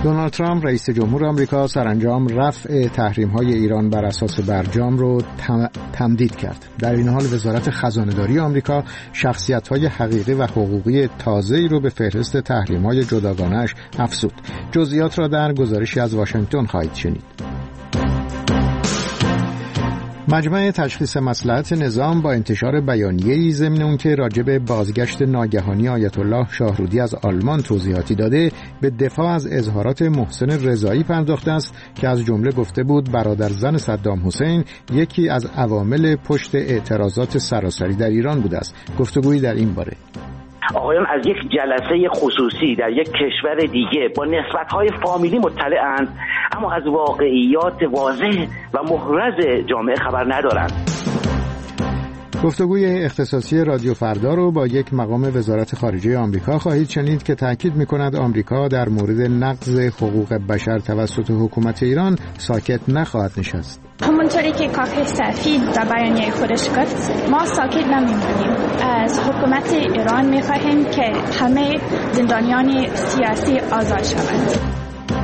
دونالد ترامپ رئیس جمهور آمریکا سرانجام رفع تحریم‌های ایران بر اساس برجام رو تمدید کرد. در این حال وزارت خزانه‌داری آمریکا شخصیت‌های حقیقی و حقوقی تازه‌ای رو به فهرست تحریم‌های جداگانه‌اش افزود. جزئیات را در گزارشی از واشنگتن خواهید شنید. مجمع تشخیص مصلحت نظام با انتشار بیانیه‌ای ضمن اون که راجع به بازگشت ناگهانی آیت الله شاهرودی از آلمان توضیحاتی داده، به دفاع از اظهارات محسن رضایی پرداخته است که از جمله گفته بود برادرزن صدام حسین یکی از عوامل پشت اعتراضات سراسری در ایران بوده است. گفتگویی در این باره. آقایان از یک جلسه خصوصی در یک کشور دیگه با نسبت‌های فامیلی مطلع‌اند، اما از واقعیات واضح و محرز جامعه خبر ندارند. گفتگوی اختصاصی رادیو فردا رو با یک مقام وزارت خارجه آمریکا خواهید شنید که تاکید می‌کند آمریکا در مورد نقض حقوق بشر توسط حکومت ایران ساکت نخواهد نشست. همونطوری که کاخ سفید در بیانیه خودش گفت، ما ساکت نمی‌مونیم. از حکومت ایران می‌خواهیم که همه زندانیان سیاسی آزاد شوند.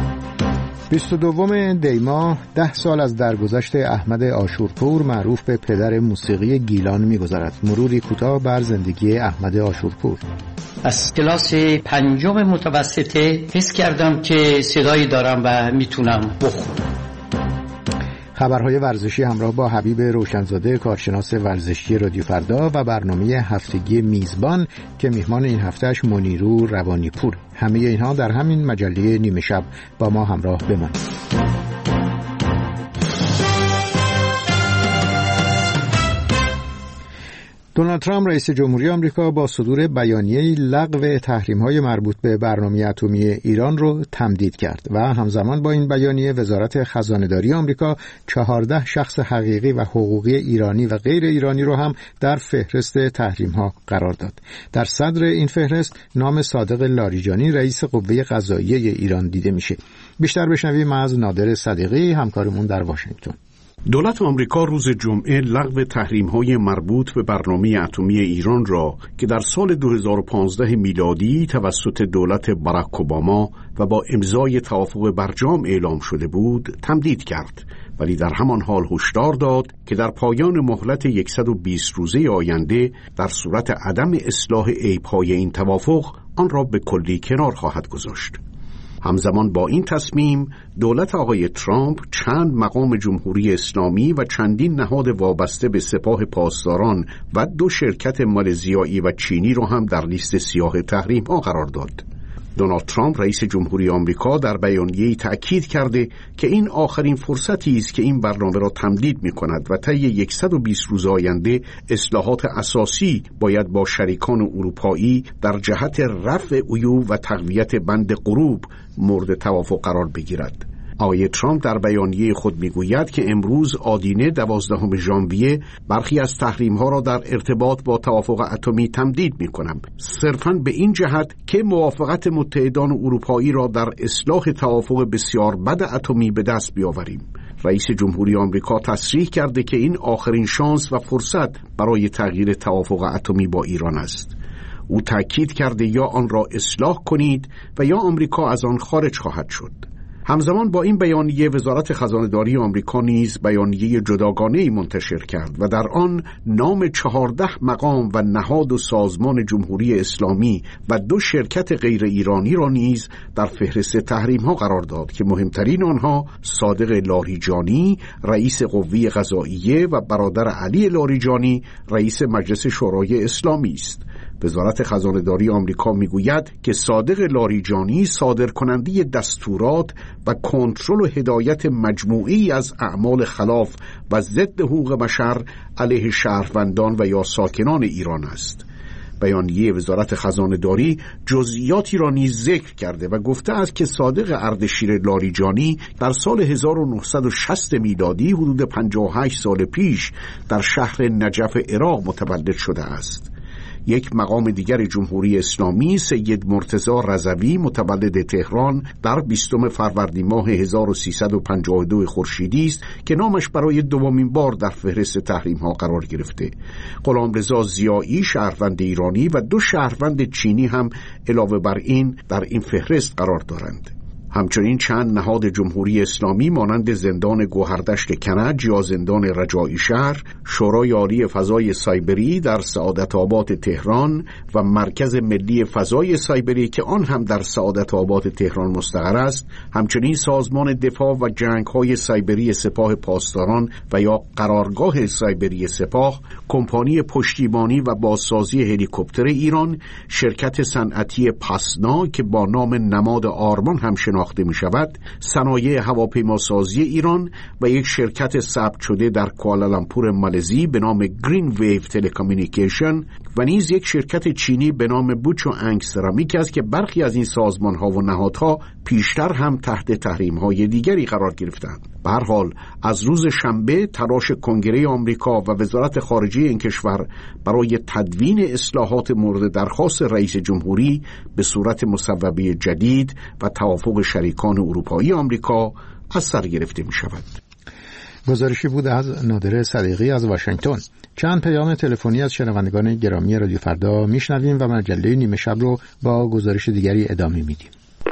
22 دی ماه 10 سال از درگذشت احمد عاشورپور معروف به پدر موسیقی گیلان می‌گذرد. مروری کوتاه بر زندگی احمد عاشورپور. از کلاس 5 متوسطه حس کردم که صدایی دارم و میتونم بخونم. خبرهای ورزشی همراه با حبیب روشنزاده کارشناس ورزشی رادیو فردا و برنامه هفتگی میزبان که میهمان این هفتهش منیرو روانیپور. همه اینها در همین مجله نیمه شب. با ما همراه بمانید. دونالد ترامپ رئیس جمهوری آمریکا با صدور بیانیه‌ای لغو تحریم‌های مربوط به برنامه اتمی ایران رو تمدید کرد و همزمان با این بیانیه وزارت خزانه‌داری آمریکا 14 شخص حقیقی و حقوقی ایرانی و غیر ایرانی رو هم در فهرست تحریم‌ها قرار داد. در صدر این فهرست نام صادق لاریجانی رئیس قوه قضاییه ایران دیده میشه. بیشتر بشنویم از نادر صدیقی همکارمون در واشنگتن. دولت آمریکا روز جمعه لغو تحریم‌های مربوط به برنامه اتمی ایران را که در سال 2015 میلادی توسط دولت باراک اوباما و با امضای توافق برجام اعلام شده بود تمدید کرد، ولی در همان حال هشدار داد که در پایان مهلت 120 روزه آینده در صورت عدم اصلاح عیب‌های این توافق آن را به کلی کنار خواهد گذاشت. همزمان با این تصمیم دولت آقای ترامپ چند مقام جمهوری اسلامی و چندین نهاد وابسته به سپاه پاسداران و 2 شرکت مالزیایی و چینی را هم در لیست سیاه تحریم‌ها قرار داد. دونالد ترامپ رئیس جمهوری آمریکا در بیانیه‌ای تأکید کرده که این آخرین فرصتی است که این برنامه را تمدید می‌کند و طی 120 روز آینده اصلاحات اساسی باید با شریکان اروپایی در جهت رفع عیوب و تقویت بند غروب مورد توافق قرار بگیرد. آقای ترامپ در بیانیه خود میگوید که امروز آدینه 12 ژانویه برخی از تحریم‌ها را در ارتباط با توافق اتمی تمدید می‌کنم، صرفاً به این جهت که موافقت متحدان اروپایی را در اصلاح توافق بسیار بد اتمی به دست بیاوریم. رئیس جمهوری آمریکا تصریح کرده که این آخرین شانس و فرصت برای تغییر توافق اتمی با ایران است. او تأکید کرده یا آن را اصلاح کنید و یا آمریکا از آن خارج خواهد شد. همزمان با این بیانیه وزارت خزانه‌داری آمریکا نیز بیانیه جداگانه‌ای منتشر کرد و در آن نام 14 مقام و نهاد و سازمان جمهوری اسلامی و 2 شرکت غیر ایرانی را نیز در فهرست تحریم‌ها قرار داد که مهمترین آنها صادق لاریجانی رئیس قوه قضاییه و برادر علی لاریجانی رئیس مجلس شورای اسلامی است. وزارت خزانه‌داری آمریکا میگوید که صادق لاریجانی صادرکننده دستورات و کنترل و هدایت مجموعی از اعمال خلاف و ضد حقوق بشر علیه شهروندان و یا ساکنان ایران است. بیانیه وزارت خزانه‌داری جزئیاتی را نیز ذکر کرده و گفته است که صادق اردشیر لاریجانی در سال 1960 میلادی حدود 58 سال پیش در شهر نجف عراق متولد شده است. یک مقام دیگر جمهوری اسلامی سید مرتضی رضوی متولد تهران در 20 فروردین ماه 1352 خورشیدی است که نامش برای دومین بار در فهرست تحریم‌ها قرار گرفته. غلامرضا ضیایی شهروند ایرانی و 2 شهروند چینی هم علاوه بر این در این فهرست قرار دارند. همچنین چند نهاد جمهوری اسلامی مانند زندان گوهردشت کنج یا زندان رجایی شهر، شورای عالی فضای سایبری در سعادت آباد تهران و مرکز ملی فضای سایبری که آن هم در سعادت آباد تهران مستقر است، همچنین سازمان دفاع و جنگ‌های سایبری سپاه پاسداران و یا قرارگاه سایبری سپاه، کمپانی پشتیبانی و بازسازی هلیکوپتر ایران، شرکت صنعتی پسنا که با نام نماد آرمان هم شناخته می شود، صنایع هواپیماسازی ایران و یک شرکت ثبت شده در کوالالامپور مالزی به نام گرین ویو تلکامیونیکیشن و نیز یک شرکت چینی به نام بوچو انگ سرامیک است که برخی از این سازمان‌ها و نهادها پیشتر هم تحت تحریم‌های دیگری قرار گرفتند. به هر حال از روز شنبه تلاش کنگره آمریکا و وزارت خارجه این کشور برای تدوین اصلاحات مورد درخواست رئیس جمهوری به صورت مصوبه جدید و توافق شریکان اروپایی آمریکا از سر گرفته می شود. گزارشی بود از نادر صدیقی از واشنگتن. چند پیام تلفنی از شنوندگان گرامی رادیو فردا میشنویم و مجله نیمه شب رو با گزارش دیگری ادامه میدیم.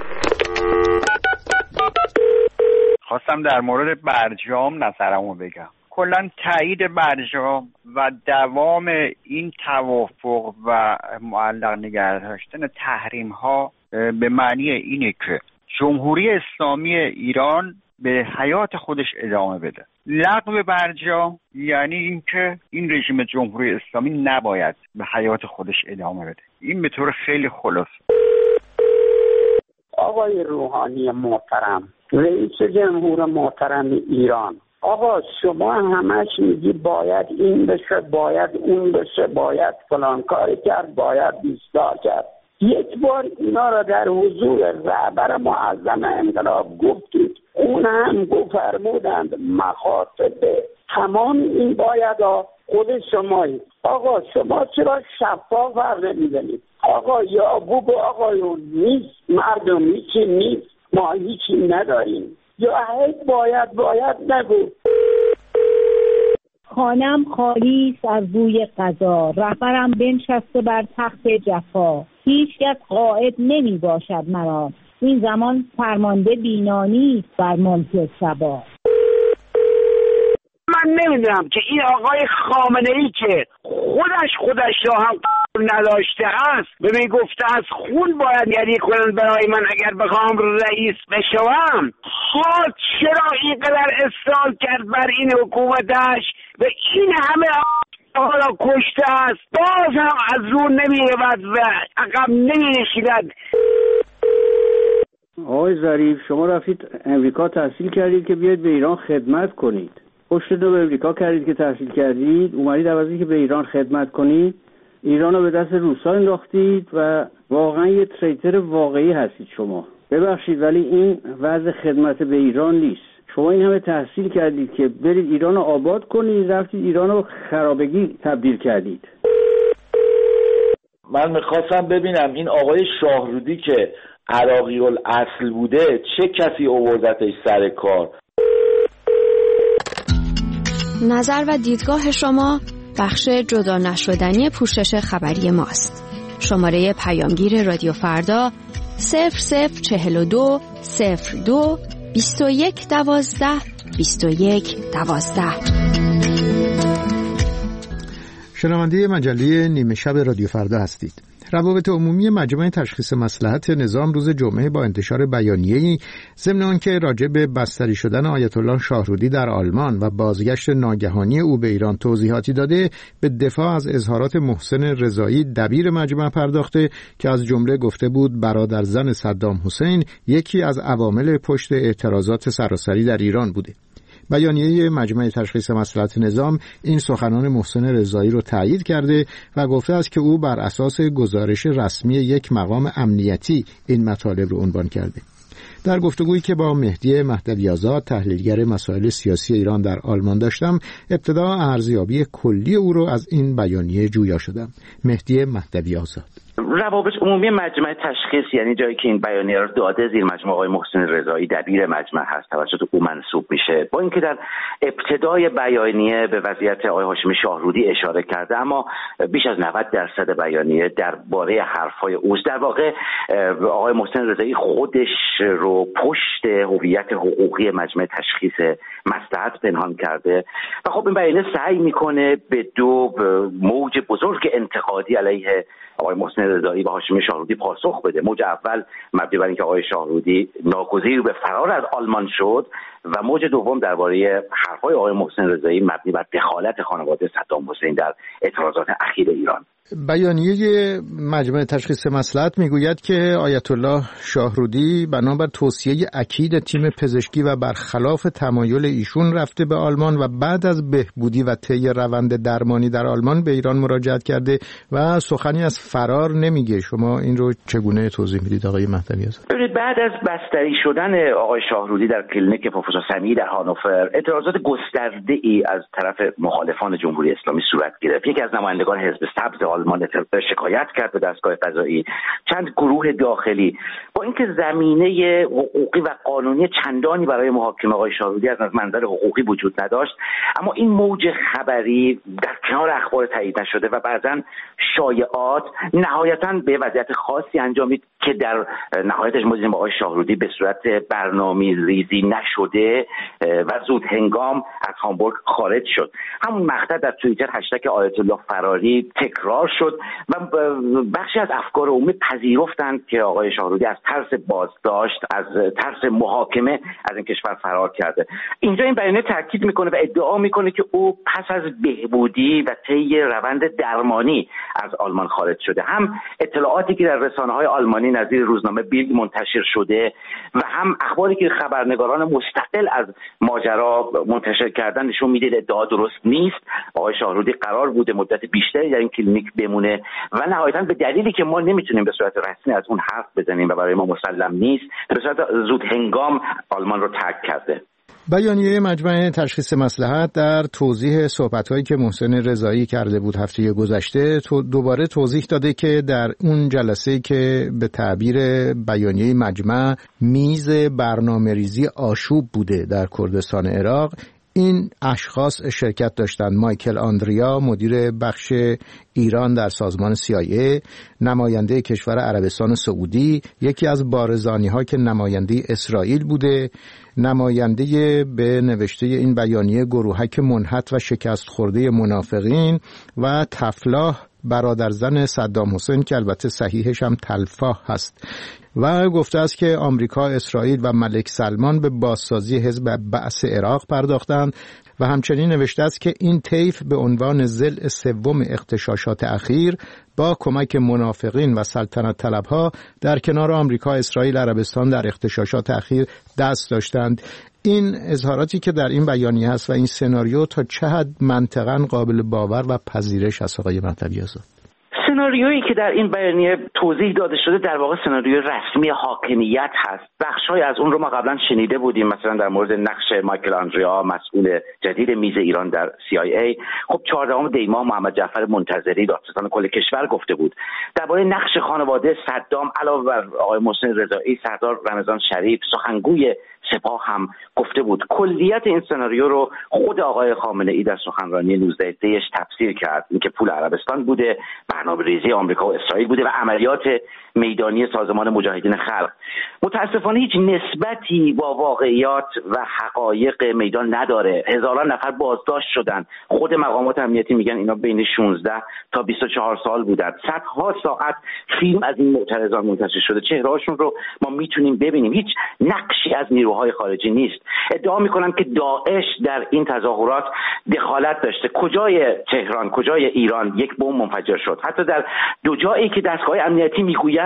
خواستم در مورد برجام نظرمو بگم. کلا تایید برجام و دوام این توافق و معلق نگه داشتن تحریم ها به معنی اینه که جمهوری اسلامی ایران به حیات خودش ادامه بده. لغو برجام یعنی اینکه این رژیم جمهوری اسلامی نباید به حیات خودش ادامه بده. این به طور خیلی خلاص. آقای روحانی محترم، رئیس جمهور محترم ایران، آقا شما همش میگی باید این بشه، باید اون بشه، باید فلان کاری کرد، باید بیستار کرد. یک بار اینا را در حضور رهبر معظم انقلاب گفتید، اون هم فرمودند مخاطب تمام این باید خود شمایید. آقا شما چرا شفاف حرف نمیزنید؟ آقا یا بگو آقایون نیست، مردم هیچی نیست، ما هیچی نداریم، یا باید نگو. خانم خالی از بوی قضا، رهبرم بنشسته بر تخت جفا، هیچ کس قائد نمی باشد مرا، این زمان فرمانده بینانی بر ملک سبا. من نمیدونم که این آقای خامنه‌ای که خودش را هم نداشته است به می گفته از خون باید گریه کنند برای من اگر بخوام رئیس بشوم، چرا اینقدر اصرار کرد بر این حکومتش و این همه حالا کشته است، باز هم از رو نمیرود و عقب نمی‌نشیند. آقای ظریف، شما رفتید امریکا تحصیل کردید که بیاید به ایران خدمت کنید. پشت رو به امریکا کردید که تحصیل کردید، اومدید عوضی که به ایران خدمت کنید، ایران رو به دست روسا انداختید و واقعا یه تریتر واقعی هستید شما. ببخشید ولی این وضع خدمت به ایران نیست. شما این همه تحصیل کردید که برید ایران رو آباد کنید، رفتید ایران رو خرابگی تبدیل کردید. من میخواستم ببینم این آقای شاهرودی که عراقی الاصل بوده چه کسی آوردتش سر کار؟ نظر و دیدگاه شما بخش جدا نشدنی پوشش خبری ماست. شماره پیامگیر رادیو فردا 0042 02 21 12 21 12. شنونده مجله نیمه شب رادیو فردا هستید. روابط عمومی مجمع تشخیص مصلحت نظام روز جمعه با انتشار بیانیه‌ای ضمن آنکه راجع به بستری شدن آیت الله شاهرودی در آلمان و بازگشت ناگهانی او به ایران توضیحاتی داده، به دفاع از اظهارات محسن رضایی دبیر مجمع پرداخته که از جمله گفته بود برادرزن صدام حسین یکی از عوامل پشت اعتراضات سراسری در ایران بوده. بیانیه مجمع تشخیص مصلحت نظام این سخنان محسن رضایی رو تایید کرده و گفته است که او بر اساس گزارش رسمی یک مقام امنیتی این مطالب رو عنوان کرده. در گفتگویی که با مهدی مهدوی آزاد تحلیلگر مسائل سیاسی ایران در آلمان داشتم، ابتدا ارزیابی کلی او رو از این بیانیه جویا شدم. مهدی مهدوی آزاد: روابط عمومی مجمع تشخیص، یعنی جایی که این بیانیه رو داده زیر مجمع آقای محسن رضایی دبیر مجمع هست، توسط او منصوب میشه. با اینکه در ابتدای بیانیه به وضعیت آقای هاشمی شاهرودی اشاره کرده، اما بیش از 90% بیانیه درباره حرفهای اوست. در واقع آقای محسن رضایی خودش رو پشت هویت حقوقی مجمع تشخیص مصلحت پنهان کرده و خب این بیانیه سعی میکنه به دو موج بزرگ انتقادی علیه آقای محسن رضایی و هاشمی شاهرودی پاسخ بده. موج اول مبنی بر اینکه آقای شاهرودی ناگزیر به فرار از آلمان شد و موج دوم درباره حرفهای آقای محسن رضایی مبنی بر دخالت خانواده صدام حسین در اعتراضات اخیر ایران. بیانیه مجمع تشخیص مصلحت میگوید که آیت الله شاهرودی بنابر توصیه اکید تیم پزشکی و برخلاف تمایل ایشون رفته به آلمان و بعد از بهبودی و طی روند درمانی در آلمان به ایران مراجعت کرده و سخنی از فرار نمیگه. شما این رو چگونه توضیح میدید آقای مهدوی آزاد؟ بعد از بستری شدن آقای شاهرودی در کلینیک پروفسور سمیعی در هانوفر، اعتراضات گسترده‌ای از طرف مخالفان جمهوری اسلامی صورت گرفت. یکی از نمایندگان حزب سبز آلمان شکایت کرد به دستگاه قضایی. چند گروه داخلی با اینکه زمینه حقوقی و قانونی چندانی برای محاکمه آقای شاهرودی از منظر حقوقی وجود نداشت، اما این موج خبری در کنار اخبار تایید نشده و بعضا شایعات نهایتاً به وضعیت خاصی انجامید که در نهایتش ما دیدیم آقای شاهرودی به صورت برنامه‌ریزی نشده و زود هنگام از هامبورگ خارج شد. همون مقطع در توییتر هشتگ آیت الله فراری تکرار شد و بخشی از افکار عمومی پذیرفتند که آقای شاهرودی از ترس بازداشت، از ترس محاکمه از این کشور فرار کرده. اینجا این بیانیه تاکید میکنه و ادعا میکنه که او پس از بهبودی و طی روند درمانی از آلمان خارج شده. هم اطلاعاتی که در رسانه‌های آلمانی نظیر روزنامه بیلد منتشر شده و هم اخباری که خبرنگاران مستقل از ماجرا منتشر کردن نشون میده ادعا درست نیست. آقای شاهرودی قرار بوده مدت بیشتری در این کلینیک بمونه و نهایتاً به دلیلی که ما نمیتونیم به صورت رسمی از اون حرف بزنیم و برای ما مسلم نیست، به صورت زود هنگام آلمان رو ترک کرده. بیانیه مجمع تشخیص مصلحت در توضیح صحبت‌هایی که محسن رضایی کرده بود هفته گذشته دوباره توضیح داده که در اون جلسه‌ای که به تعبیر بیانیه مجمع میز برنامه‌ریزی آشوب بوده در کردستان عراق، این اشخاص شرکت داشتند: مایکل آندریا مدیر بخش ایران در سازمان CIA، نماینده کشور عربستان سعودی، یکی از بارزانی‌ها که نماینده اسرائیل بوده، نماینده به نوشته این بیانیه گروهک منحط و شکست خورده منافقین و تفلاح برادرزن صدام حسین که البته صحیحش هم تلفاح هست، و گفته است که آمریکا، اسرائیل و ملک سلمان به بازسازی حزب بعث عراق پرداختند و همچنین نوشته است که این طیف به عنوان ضلع سوم اغتشاشات اخیر با کمک منافقین و سلطنت طلبها در کنار آمریکا، اسرائیل، عربستان در اغتشاشات اخیر دست داشتند. این اظهاراتی که در این بیانیه هست و این سناریو تا چه حد منطقاً قابل باور و پذیرش است آقای مهدوی آزاد؟ سناریویی که در این بیانیه توضیح داده شده در واقع سناریوی رسمی حاکمیت هست. بخش‌های از اون رو ما قبلا شنیده بودیم، مثلا در مورد نقش مایکل آندریا مسئول جدید میز ایران در CIA. خب 14 دی ماه محمد جعفر منتظری دادستان کل کشور گفته بود. درباره نقش خانواده صدام علاوه بر آقای محسن رضایی، سردار رمضان شریف سخنگوی سپاه هم گفته بود. کلیت این سناریو رو خود آقای خامنه‌ای در سخنرانی 19 دیش تفسیر کرد، اینکه پول عربستان بوده، برنامه‌ریزی آمریکا و اسرائیل بوده و عملیات میدانی سازمان مجاهدین خلق. متاسفانه هیچ نسبتی با واقعیات و حقایق میدان نداره. هزاران نفر بازداشت شدن. خود مقامات امنیتی میگن اینا بین 16 تا 24 سال بودن. صدها ساعت فیلم از این معترضان منتشر شده. چهرهاشون رو ما میتونیم ببینیم. هیچ نقشی از نیروهای خارجی نیست. ادعا میکنن که داعش در این تظاهرات دخالت داشته. کجای تهران، کجای ایران یک بمب منفجر شد؟ حتی در دو جایی که دستگاه امنیتی میگویند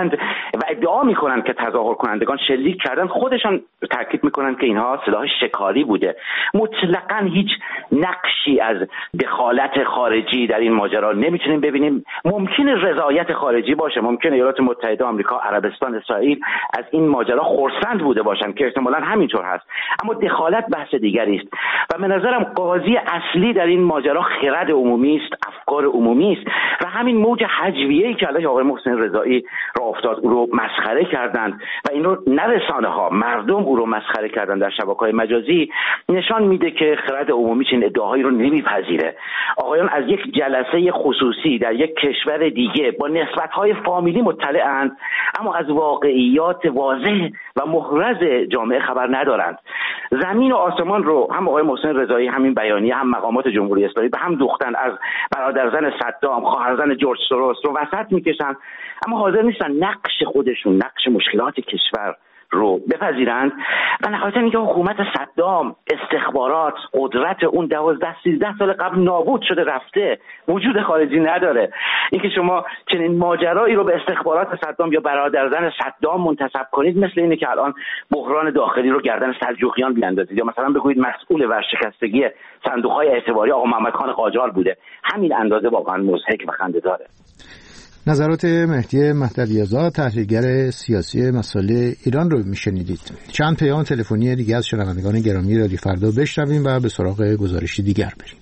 و ادعا میکنن که تظاهر کنندگان شلیک کردن، خودشان تاکید میکنن که اینها سلاح شکاری بوده. مطلقاً هیچ نقشی از دخالت خارجی در این ماجرا نمیتونیم ببینیم. ممکنه رضایت خارجی باشه، ممکنه ایالات متحده آمریکا، عربستان، اسرائیل از این ماجرا خرسند بوده باشن که احتمالاً همینطور هست، اما دخالت بحث دیگری است و به نظرم قاضی اصلی در این ماجرا خرد عمومی است، افکار عمومی است و همین موج هجویه‌ای که علیه آقای محسن رضایی راه افتاد، او رو مسخره کردند و این رو نه رسانه‌ها، مردم او رو مسخره کردن در شبکه‌های مجازی، نشان میده که خرد عمومی چنین ادعاهایی رو نمیپذیره. آقایان از یک جلسه خصوصی در یک کشور دیگه با نسبت‌های فامیلی مطلعند، اما از واقعیات واضح و محرز جامعه خبر ندارند. زمین و آسمان رو هم آقای محسن رضایی، همین بیانیه، هم مقامات جمهوری اسلامی به هم دوختن، از برادرزن صدام، خواهرزن جورج سوروس رو وسط میکشن، اما حاضر نیستن نقش خودشون، نقش مشکلات کشور رو بپذیرند و نهایتاً اینکه حکومت صدام، استخبارات، قدرت اون 12-13 سال قبل نابود شده رفته، وجود خارجی نداره. اینکه شما چنین ماجرایی رو به استخبارات صدام یا برادرزن صدام منتسب کنید، مثل اینه که الان بحران داخلی رو گردن سلجوقیان بیاندازید یا مثلا بگویید مسئول ورشکستگی صندوق‌های اعتباری آقا محمد خان قاجار بوده. همین اندازه واقعاً مضحک و خنده‌داره. نظرات مهدی مهدوی‌آزاد، تحلیلگر سیاسی مسائل ایران رو میشنیدید. چند پیام تلفنی دیگه از شنوندگان گرامی رادیو فردا بشنویم و به سراغ گزارشی دیگر بریم.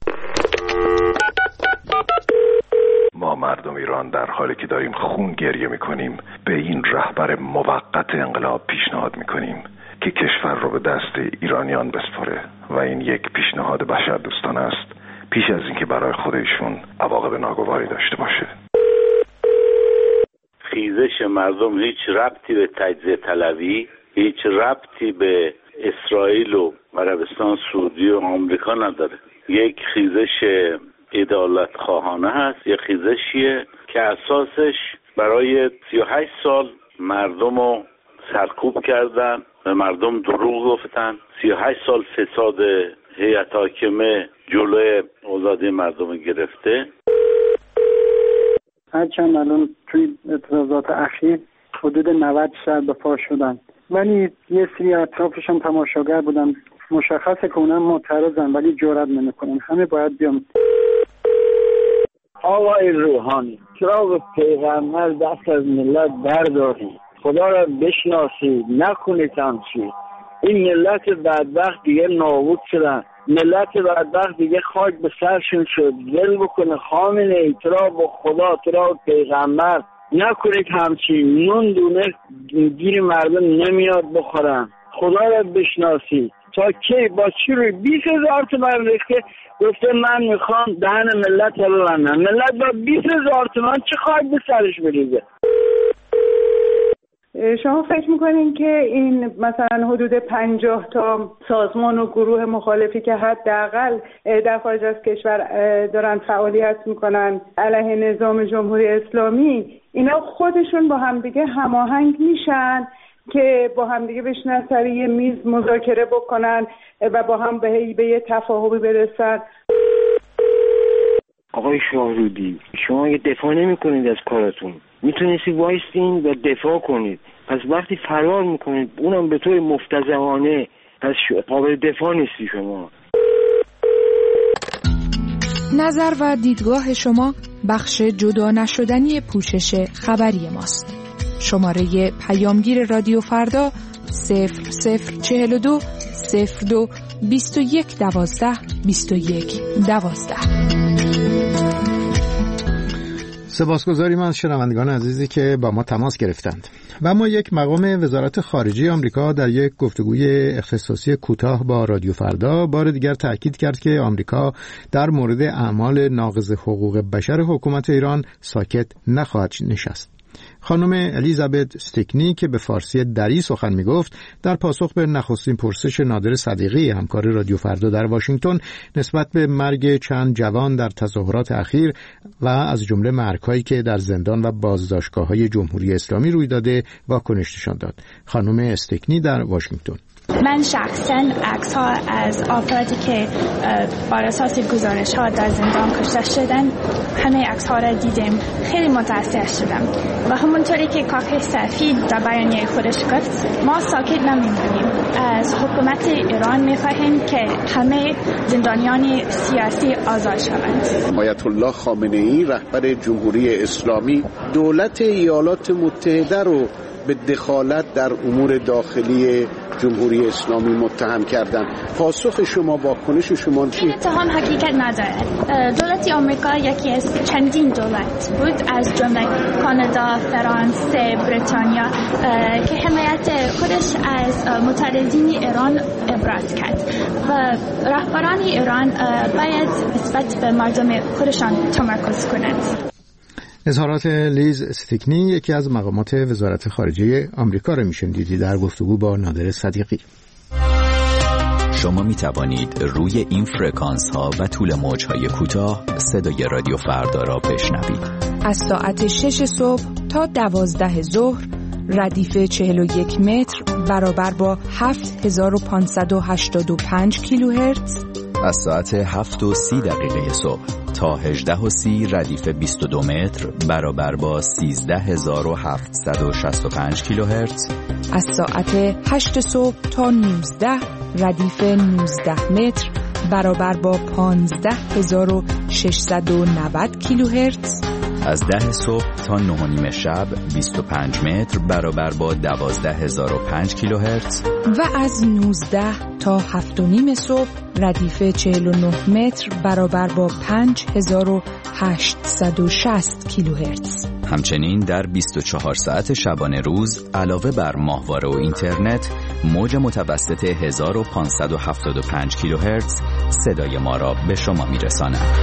ما مردم ایران در حالی که داریم خون گریه میکنیم به این رهبر موقت انقلاب پیشنهاد میکنیم که کشور رو به دست ایرانیان بسپاره و این یک پیشنهاد بشردوستانه است، پیش از اینکه برای خودشون عواقب ناگواری داشته باشه. خیزش مردم هیچ ربطی به تجزیه طلبی، هیچ ربطی به اسرائیل و عربستان سعودی و آمریکا نداره. یک خیزش عدالت خواهانه هست، یک خیزشیه که اساسش برای 38 سال مردم رو سرکوب کردن، به مردم دروغ گفتن، 38 سال فساد هیئت حاکمه جلوی آزادی مردم گرفته. هرچند الان توی اعتراضات اخیر حدود 90 سر به پا شدن، ولی یه سری اطرافشون تماشاگر بودن، مشخصه که اونم معترضن ولی جرئت نمیکنن. همه باید بیان. آقای روحانی، چرا به پیغمبر دست از ملت برداری؟ خدا را بشناسید، نکنید همچی. این ملت بدبخت دیگه نابود شدن، ملت بدبخت دیگه خاک به سرشون شد. دل بکنه خامنه ای، ترا با خدا، ترا با پیغمبر نکنید همچین. نون دونه گیر مردم نمیاد بخورن. خدا را بشناسید. تا کی با چی روی 20,000 تومان ریخته گفته من میخوام دهن ملت ببندم. ملت با 20,000 تومان چه خاک به سرش بریزه؟ شما فکر میکنین که این مثلا حدود 50 تا سازمان و گروه مخالفی که حداقل در خارج از کشور دارن فعالیت میکنن علیه نظام جمهوری اسلامی، اینا خودشون با همدیگه هماهنگ میشن که با همدیگه بشینن سر یه میز مذاکره بکنن و با هم به یه تفاهمی برسن؟ آقای شاهرودی، شما یه دفاع نمی کنید از کاراتون، میتونستی وایستین و دفاع کنید. پس وقتی فرار میکنید اونم به طور مفتضحانه، پس قابل دفاع نیستی شما. نظر و دیدگاه شما بخش جدا نشدنی پوشش خبری ماست. شماره پیامگیر رادیو فردا 0042 02 21 12 21 12. سپاسگزاریم از شنوندگان عزیزی که با ما تماس گرفتند. و اما یک مقام وزارت خارجه آمریکا در یک گفتگوی اختصاصی کوتاه با رادیو فردا بار دیگر تاکید کرد که آمریکا در مورد اعمال ناقض حقوق بشر حکومت ایران ساکت نخواهد نشست. خانم الیزابت استکنی که به فارسی دری سخن میگفت در پاسخ به نخستین پرسش نادر صدیقی همکار رادیو فردا در واشنگتن نسبت به مرگ چند جوان در تظاهرات اخیر و از جمله مرگ‌هایی که در زندان و بازداشتگاه‌های جمهوری اسلامی روی داده واکنش نشان داد. خانم استکنی در واشنگتن: من شخصا عکس ها از افرادی که بر اساس گزارش ها در زندان کشته شدن، همه عکس ها را دیدیم. خیلی متاثر شدم و همونطوری که کاخ سفید در بیانیه خودش گفت، ما ساکت نمیمونیم. از حکومت ایران میخواهیم که همه زندانیان سیاسی آزاد شوند. آیت الله خامنه ای رهبر جمهوری اسلامی دولت ایالات متحده رو به دخالت در امور داخلی جمهوری اسلامی متهم کردن. پاسخ شما، واکنش شما چی؟ اتهام حقیقت ندارد. دولت آمریکا یکی از چندین دولت بود، از جمله کانادا، فرانسه، بریتانیا، که حمایت خودش از متعهدین ایران ابراز کرد و رهبران ایران باید نسبت به مردم خودشان تمرکز کنند. اظهارات لیز استیکنی، یکی از مقامات وزارت خارجه آمریکا را میشنیدی در گفتگو با نادر صدیقی. شما می توانید روی این فرکانس ها و طول موج های کوتاه صدای رادیو فردا را بشنوید. از ساعت 6 صبح تا 12 ظهر ردیف 41 متر برابر با 7585 کیلوهرتز. از ساعت 7:30 صبح تا 18:30 ردیف 22 متر برابر با 13765 کیلوهرتز. از ساعت 8 صبح تا 19 ردیف 19 متر برابر با 15690 کیلوهرتز. از 10 صبح تا 9:30 شب 25 متر برابر با 12005 کیلوهرتز. و از 19 تا 7:30 صبح ردیف 49 متر برابر با 5860 کیلوهرتز. همچنین در 24 ساعت شبانه روز علاوه بر ماهواره و اینترنت، موج متوسط 1575 کیلوهرتز صدای ما را به شما میرساند.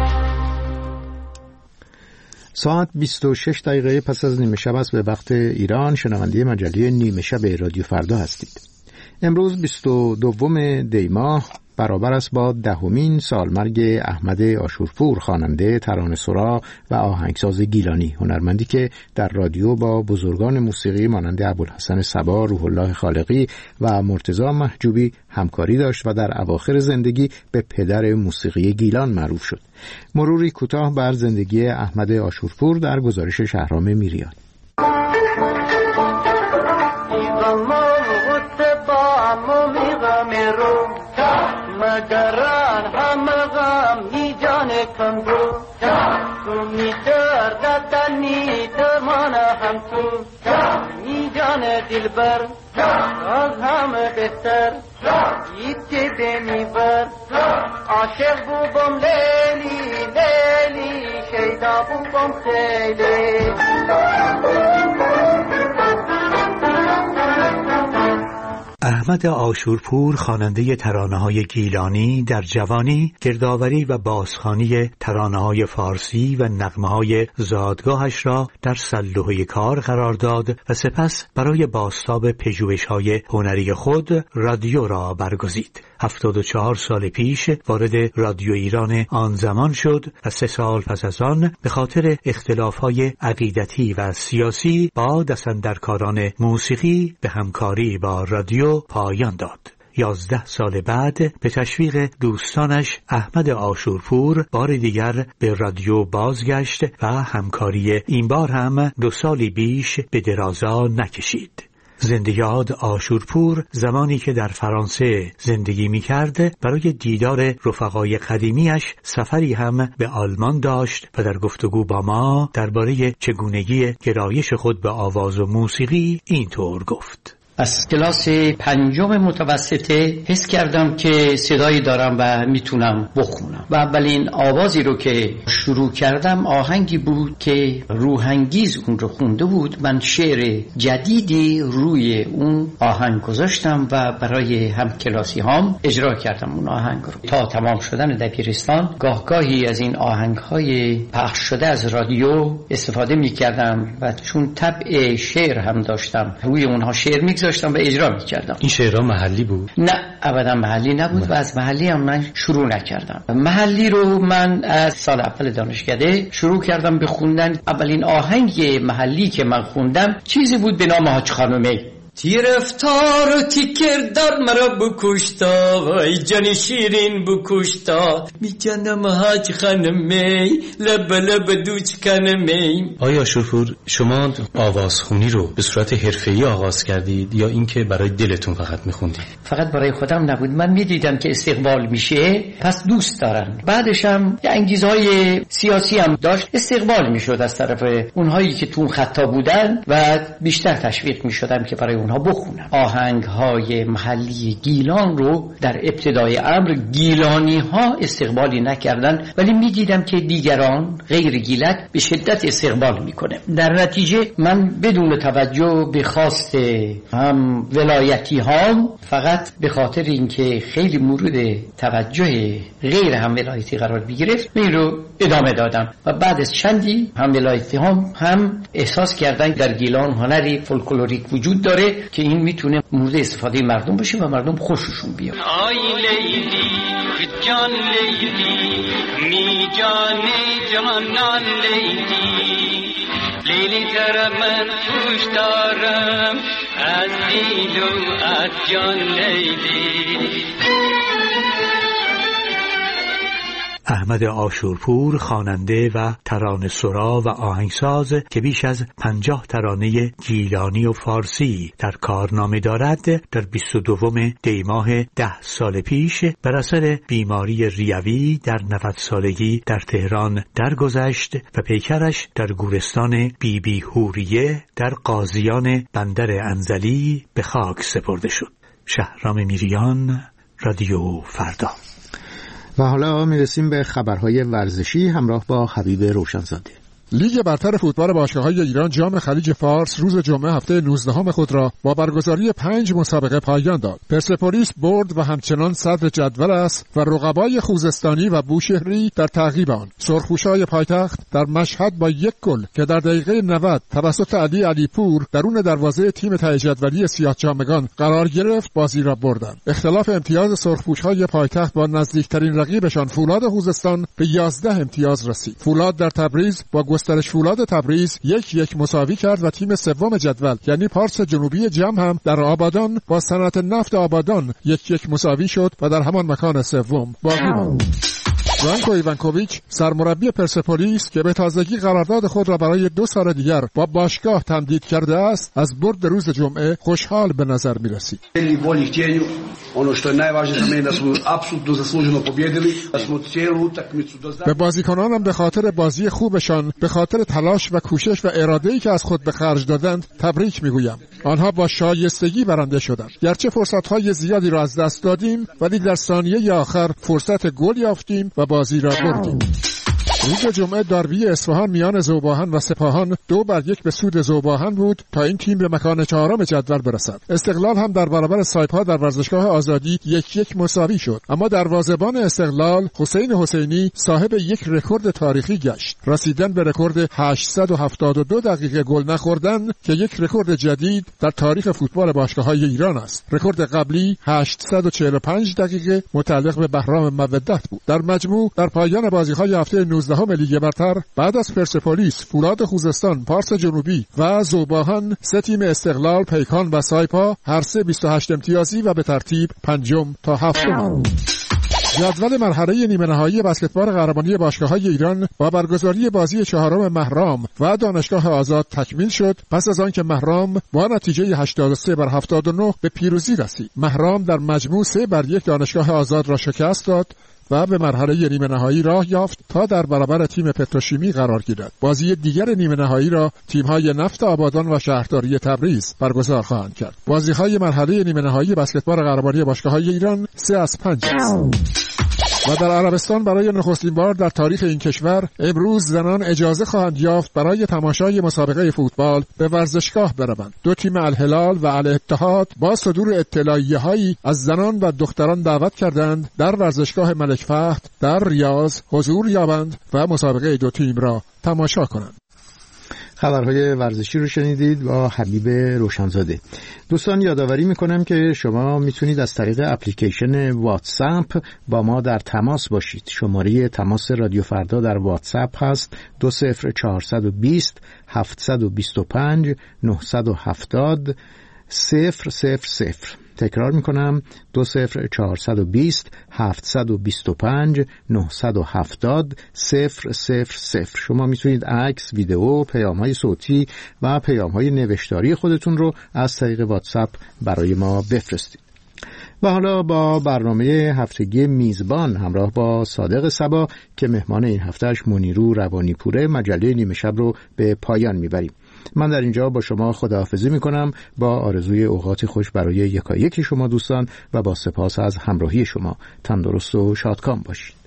ساعت 26 دقیقه پس از نیمه شب است به وقت ایران. شنونده مجله نیمه شب رادیو فردا هستید. امروز 22 دی ماه برابر است با 10مین سالمرگ احمد عاشورپور، خواننده، ترانه‌سرا و آهنگساز گیلانی، هنرمندی که در رادیو با بزرگان موسیقی مانند ابوالحسن صبا، روح الله خالقی و مرتضی محجوبی همکاری داشت و در اواخر زندگی به پدر موسیقی گیلان معروف شد. مروری کوتاه بر زندگی احمد عاشورپور در گزارش شهرام میریان. مگران همه غم می جان کندو تو می دردتنی درمان هم تو می جان دلبر از همه بهتر یکی بینی بر عاشق بوبم لیلی لیلی شیدا بوبم خیلی. احمد عاشورپور خواننده ترانه‌های گیلانی در جوانی گردآوری و بازخوانی ترانه‌های فارسی و نغمه‌های زادگاهش را در سلوحه کار قرار داد و سپس برای بازتاب پژوهش‌های هنری خود رادیو را برگزید. 74 سال پیش وارد رادیو ایران آن زمان شد و 3 سال پس از آن به خاطر اختلاف‌های عقیدتی و سیاسی با دستاندرکاران موسیقی به همکاری با رادیو پایان داد. 11 سال بعد به تشویق دوستانش احمد عاشورپور بار دیگر به رادیو بازگشت و همکاری این بار هم 2 سالی بیش به درازا نکشید. زنده یاد عاشورپور زمانی که در فرانسه زندگی می‌کرد برای دیدار رفقای قدیمیش سفری هم به آلمان داشت و در گفتگو با ما درباره چگونگی گرایش خود به آواز و موسیقی اینطور گفت: از کلاس 5 متوسطه حس کردم که صدایی دارم و میتونم بخونم و اولین آوازی رو که شروع کردم آهنگی بود که روحانگیز اون رو خونده بود. من شعر جدیدی روی اون آهنگ گذاشتم و برای هم کلاسی هام اجرا کردم اون آهنگ رو. تا تمام شدن دبیرستان گاهی از این آهنگ‌های پخش شده از رادیو استفاده می‌کردم و چون طبع شعر هم داشتم روی اونها شعر می‌گذاشتم و اجرا می‌کردم. این شعرها محلی بود؟ نه، ابدا محلی نبود و از محلی هم من شروع نکردم. محلی رو من از سال اول دانشکده شروع کردم به خوندن. اولین آهنگ محلی که من خوندم چیزی بود به نام حاج خانومه. رفتار و کردار مرا بکشتا وای جان شیرین بکشتا می جانم حاج خانمی لب لب دوچ کنمی. آیا عاشورپور شما آوازخونی رو به صورت حرفه‌ای آغاز کردید یا اینکه برای دلتون فقط میخوندید؟ فقط برای خودم نبود، من میدیدم که استقبال میشه پس دوست دارن. بعدش هم انگیزهای سیاسی هم داشت، استقبال میشد از طرف اونهایی که تو خطا بودن و بیشتر تشویق میشدم که برای اونها بخونم. آهنگهای محلی گیلان رو در ابتدای امر گیلانی ها استقبالی نکردن، ولی میدیدم که دیگران غیر گیلک به شدت استقبال میکنه. در نتیجه من بدون توجه به خواست هم ولایتی ها، فقط به خاطر اینکه خیلی مورد توجه غیر هم ولایتی قرار بگرفت این رو ادامه دادم و بعد از چندی هم ولایتی هم احساس کردن در گیلان هنری فولکلوریک وجود داره که این میتونه مورد استفاده مردم باشه و مردم خوششون بیاد. آی لیلی جان لیلی می جانی جانان لیلی لیلی تر من خوش دارم از دیل و از جان لیلی. احمد عاشورپور خواننده و ترانه‌سرا و آهنگساز که بیش از 50 ترانه گیلانی و فارسی در کارنامه دارد، در 22 دی ماه 10 سال پیش بر اثر بیماری ریوی در 90 سالگی در تهران درگذشت و پیکرش در گورستان بی بی هوریه در قاضیان بندر انزلی به خاک سپرده شد. شهرام میریان، رادیو فردا. و حالا میرسیم به خبرهای ورزشی همراه با حبیب روشنزاده. لیگ برتر فوتبال باشگاه‌های ایران جام خلیج فارس روز جمعه هفته 19 خود را با برگزاری 5 مسابقه پایان داد. پرسپولیس برد و همچنان صدر جدول است و رقبای خوزستانی و بوشهری در تعقیب آن. سرخپوشای پایتخت در مشهد با 1 گل که در دقیقه 90 توسط علی پور درون دروازه تیم ته جدولی سیاه‌چامگان قرار گرفت بازی را بردند. اختلاف امتیاز سرخپوشای پایتخت با نزدیکترین رقیبشان فولاد خوزستان به 11 امتیاز رسید. فولاد در تبریز با گسترش فولاد تبریز 1-1 مساوی کرد و تیم سوم جدول یعنی پارس جنوبی جم هم در آبادان با صنعت نفت آبادان 1-1 مساوی شد و در همان مکان سوم باقی ماند. برانکو ایوانکوویچ سرمربی پرسپولیس که به تازگی قرارداد خود را برای 2 سال دیگر با باشگاه تمدید کرده است، از برد روز جمعه خوشحال به نظر می‌رسید. به بازیکنانم به خاطر بازی خوبشان، به خاطر تلاش و کوشش و اراده‌ای که از خود به خرج دادند تبریک می‌گویم. آنها با شایستگی برنده شدند. گرچه فرصت‌های زیادی را از دست دادیم ولی در ثانیه آخر فرصت گل یافتیم و بازی را بردیم. روز جمعه داربی اصفهان میان ذوباهن و سپاهان 2-1 به سود ذوباهن بود تا این تیم به مکان 4 جدول برسد. استقلال هم در برابر سایپا در ورزشگاه آزادی 1-1 مساوی شد، اما دروازه‌بان استقلال حسین حسینی صاحب یک رکورد تاریخی گشت، رسیدن به رکورد 872 دقیقه گل نخوردن که یک رکورد جدید در تاریخ فوتبال باشگاه‌های ایران است. رکورد قبلی 845 دقیقه متعلق به بهرام مودت بود. در مجموع در پایان بازی‌های هفته 19 لیگ برتر بعد از پرسپولیس، فولاد خوزستان، پارس جنوبی و ذوباهن 3 تیم استقلال، پیکان و سایپا هر سه 28 امتیازی و به ترتیب 5 تا 7. جدول مرحله نیمه نهایی بسکتبال قهرمانی باشگاه‌های ایران با برگزاری بازی 4 مهرام و دانشگاه آزاد تکمیل شد پس از آنکه مهرام با نتیجه 83-79 به پیروزی رسید. مهرام در مجموع 3-1 دانشگاه آزاد را شکست داد و به مرحله نیمه نهایی راه یافت تا در برابر تیم پتروشیمی قرار گیرد. بازی دیگر نیمه نهایی را تیم‌های نفت آبادان و شهرداری تبریز برگزار خواهند کرد. بازی‌های مرحله نیمه نهایی بسکتبال قهرمانی باشگاه‌های ایران 3-5 است. و در عربستان برای نخستین بار در تاریخ این کشور امروز زنان اجازه خواهند یافت برای تماشای مسابقه فوتبال به ورزشگاه بروند. 2 تیم الهلال و الاتحاد با صدور اطلاعیه‌هایی از زنان و دختران دعوت کردند در ورزشگاه ملک فهد در ریاض حضور یابند و مسابقه 2 تیم را تماشا کنند. خبرهای ورزشی رو شنیدید با حبیب روشنزاده. دوستان یادآوری میکنم که شما میتونید از طریق اپلیکیشن واتساپ با ما در تماس باشید. شماره تماس رادیو فردا در واتساپ هست 20420 725 970 تکرار میکنم 20420 725 970 000. شما میتونید عکس، ویدئو، پیام‌های صوتی و پیام‌های نوشتاری خودتون رو از طریق واتساپ برای ما بفرستید. و حالا با برنامه هفتگی میزبان همراه با صادق صبا که مهمان این هفتهش منیرو روانیپوره، مجله نیمه شب رو به پایان میبریم. من در اینجا با شما خداحافظی میکنم با آرزوی اوقات خوش برای یکایک شما دوستان و با سپاس از همراهی شما. تندرست و شادکام باشید.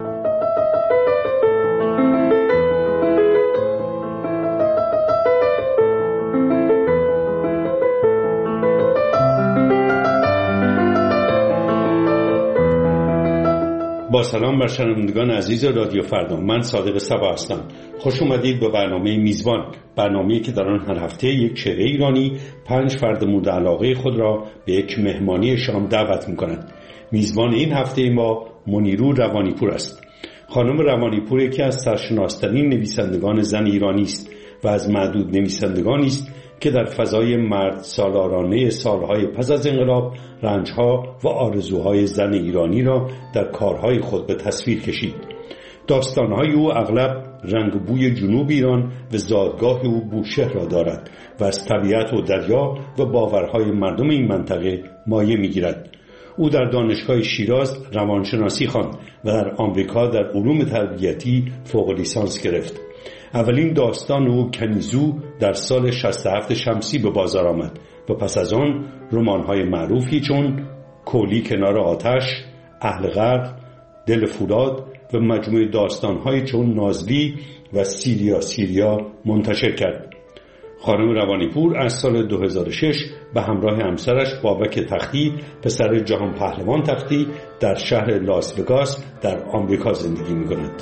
با سلام بر شنوندگان عزیز رادیو فردا، من صادق صبا هستم. خوش اومدید به برنامه میزبان، برنامه‌ای که در آن هر هفته یک چهره ایرانی 5 فرد مورد علاقه خود را به یک مهمانی شام دعوت می‌کند. میزبان این هفته ما منیرو روانیپور است. خانم روانیپور یکی از سرشناس‌ترین نویسندگان زن ایرانی است و از معدود نویسندگانی است که در فضای مرد سالارانه سالهای پس از انقلاب رنجها و آرزوهای زن ایرانی را در کارهای خود به تصویر کشید. داستانهای او اغلب رنگ بوی جنوب ایران و زادگاه او بوشهر را دارد و از طبیعت و دریا و باورهای مردم این منطقه مایه می‌گیرد. او در دانشگاه شیراز روانشناسی خواند و در آمریکا در علوم تربیتی فوق لیسانس گرفت. اولین داستان او کنیزو در سال 67 شمسی به بازار آمد و پس از آن رمان‌های معروفی چون کولی کنار آتش، اهل غرب، دل فولاد و مجموعه داستان‌های چون نازلی و سیریا منتشر کرد. خانم روانیپور از سال 2006 به همراه همسرش بابک تختی، پسر جهان پهلوان تختی، در شهر لاس وگاس در آمریکا زندگی می‌کند.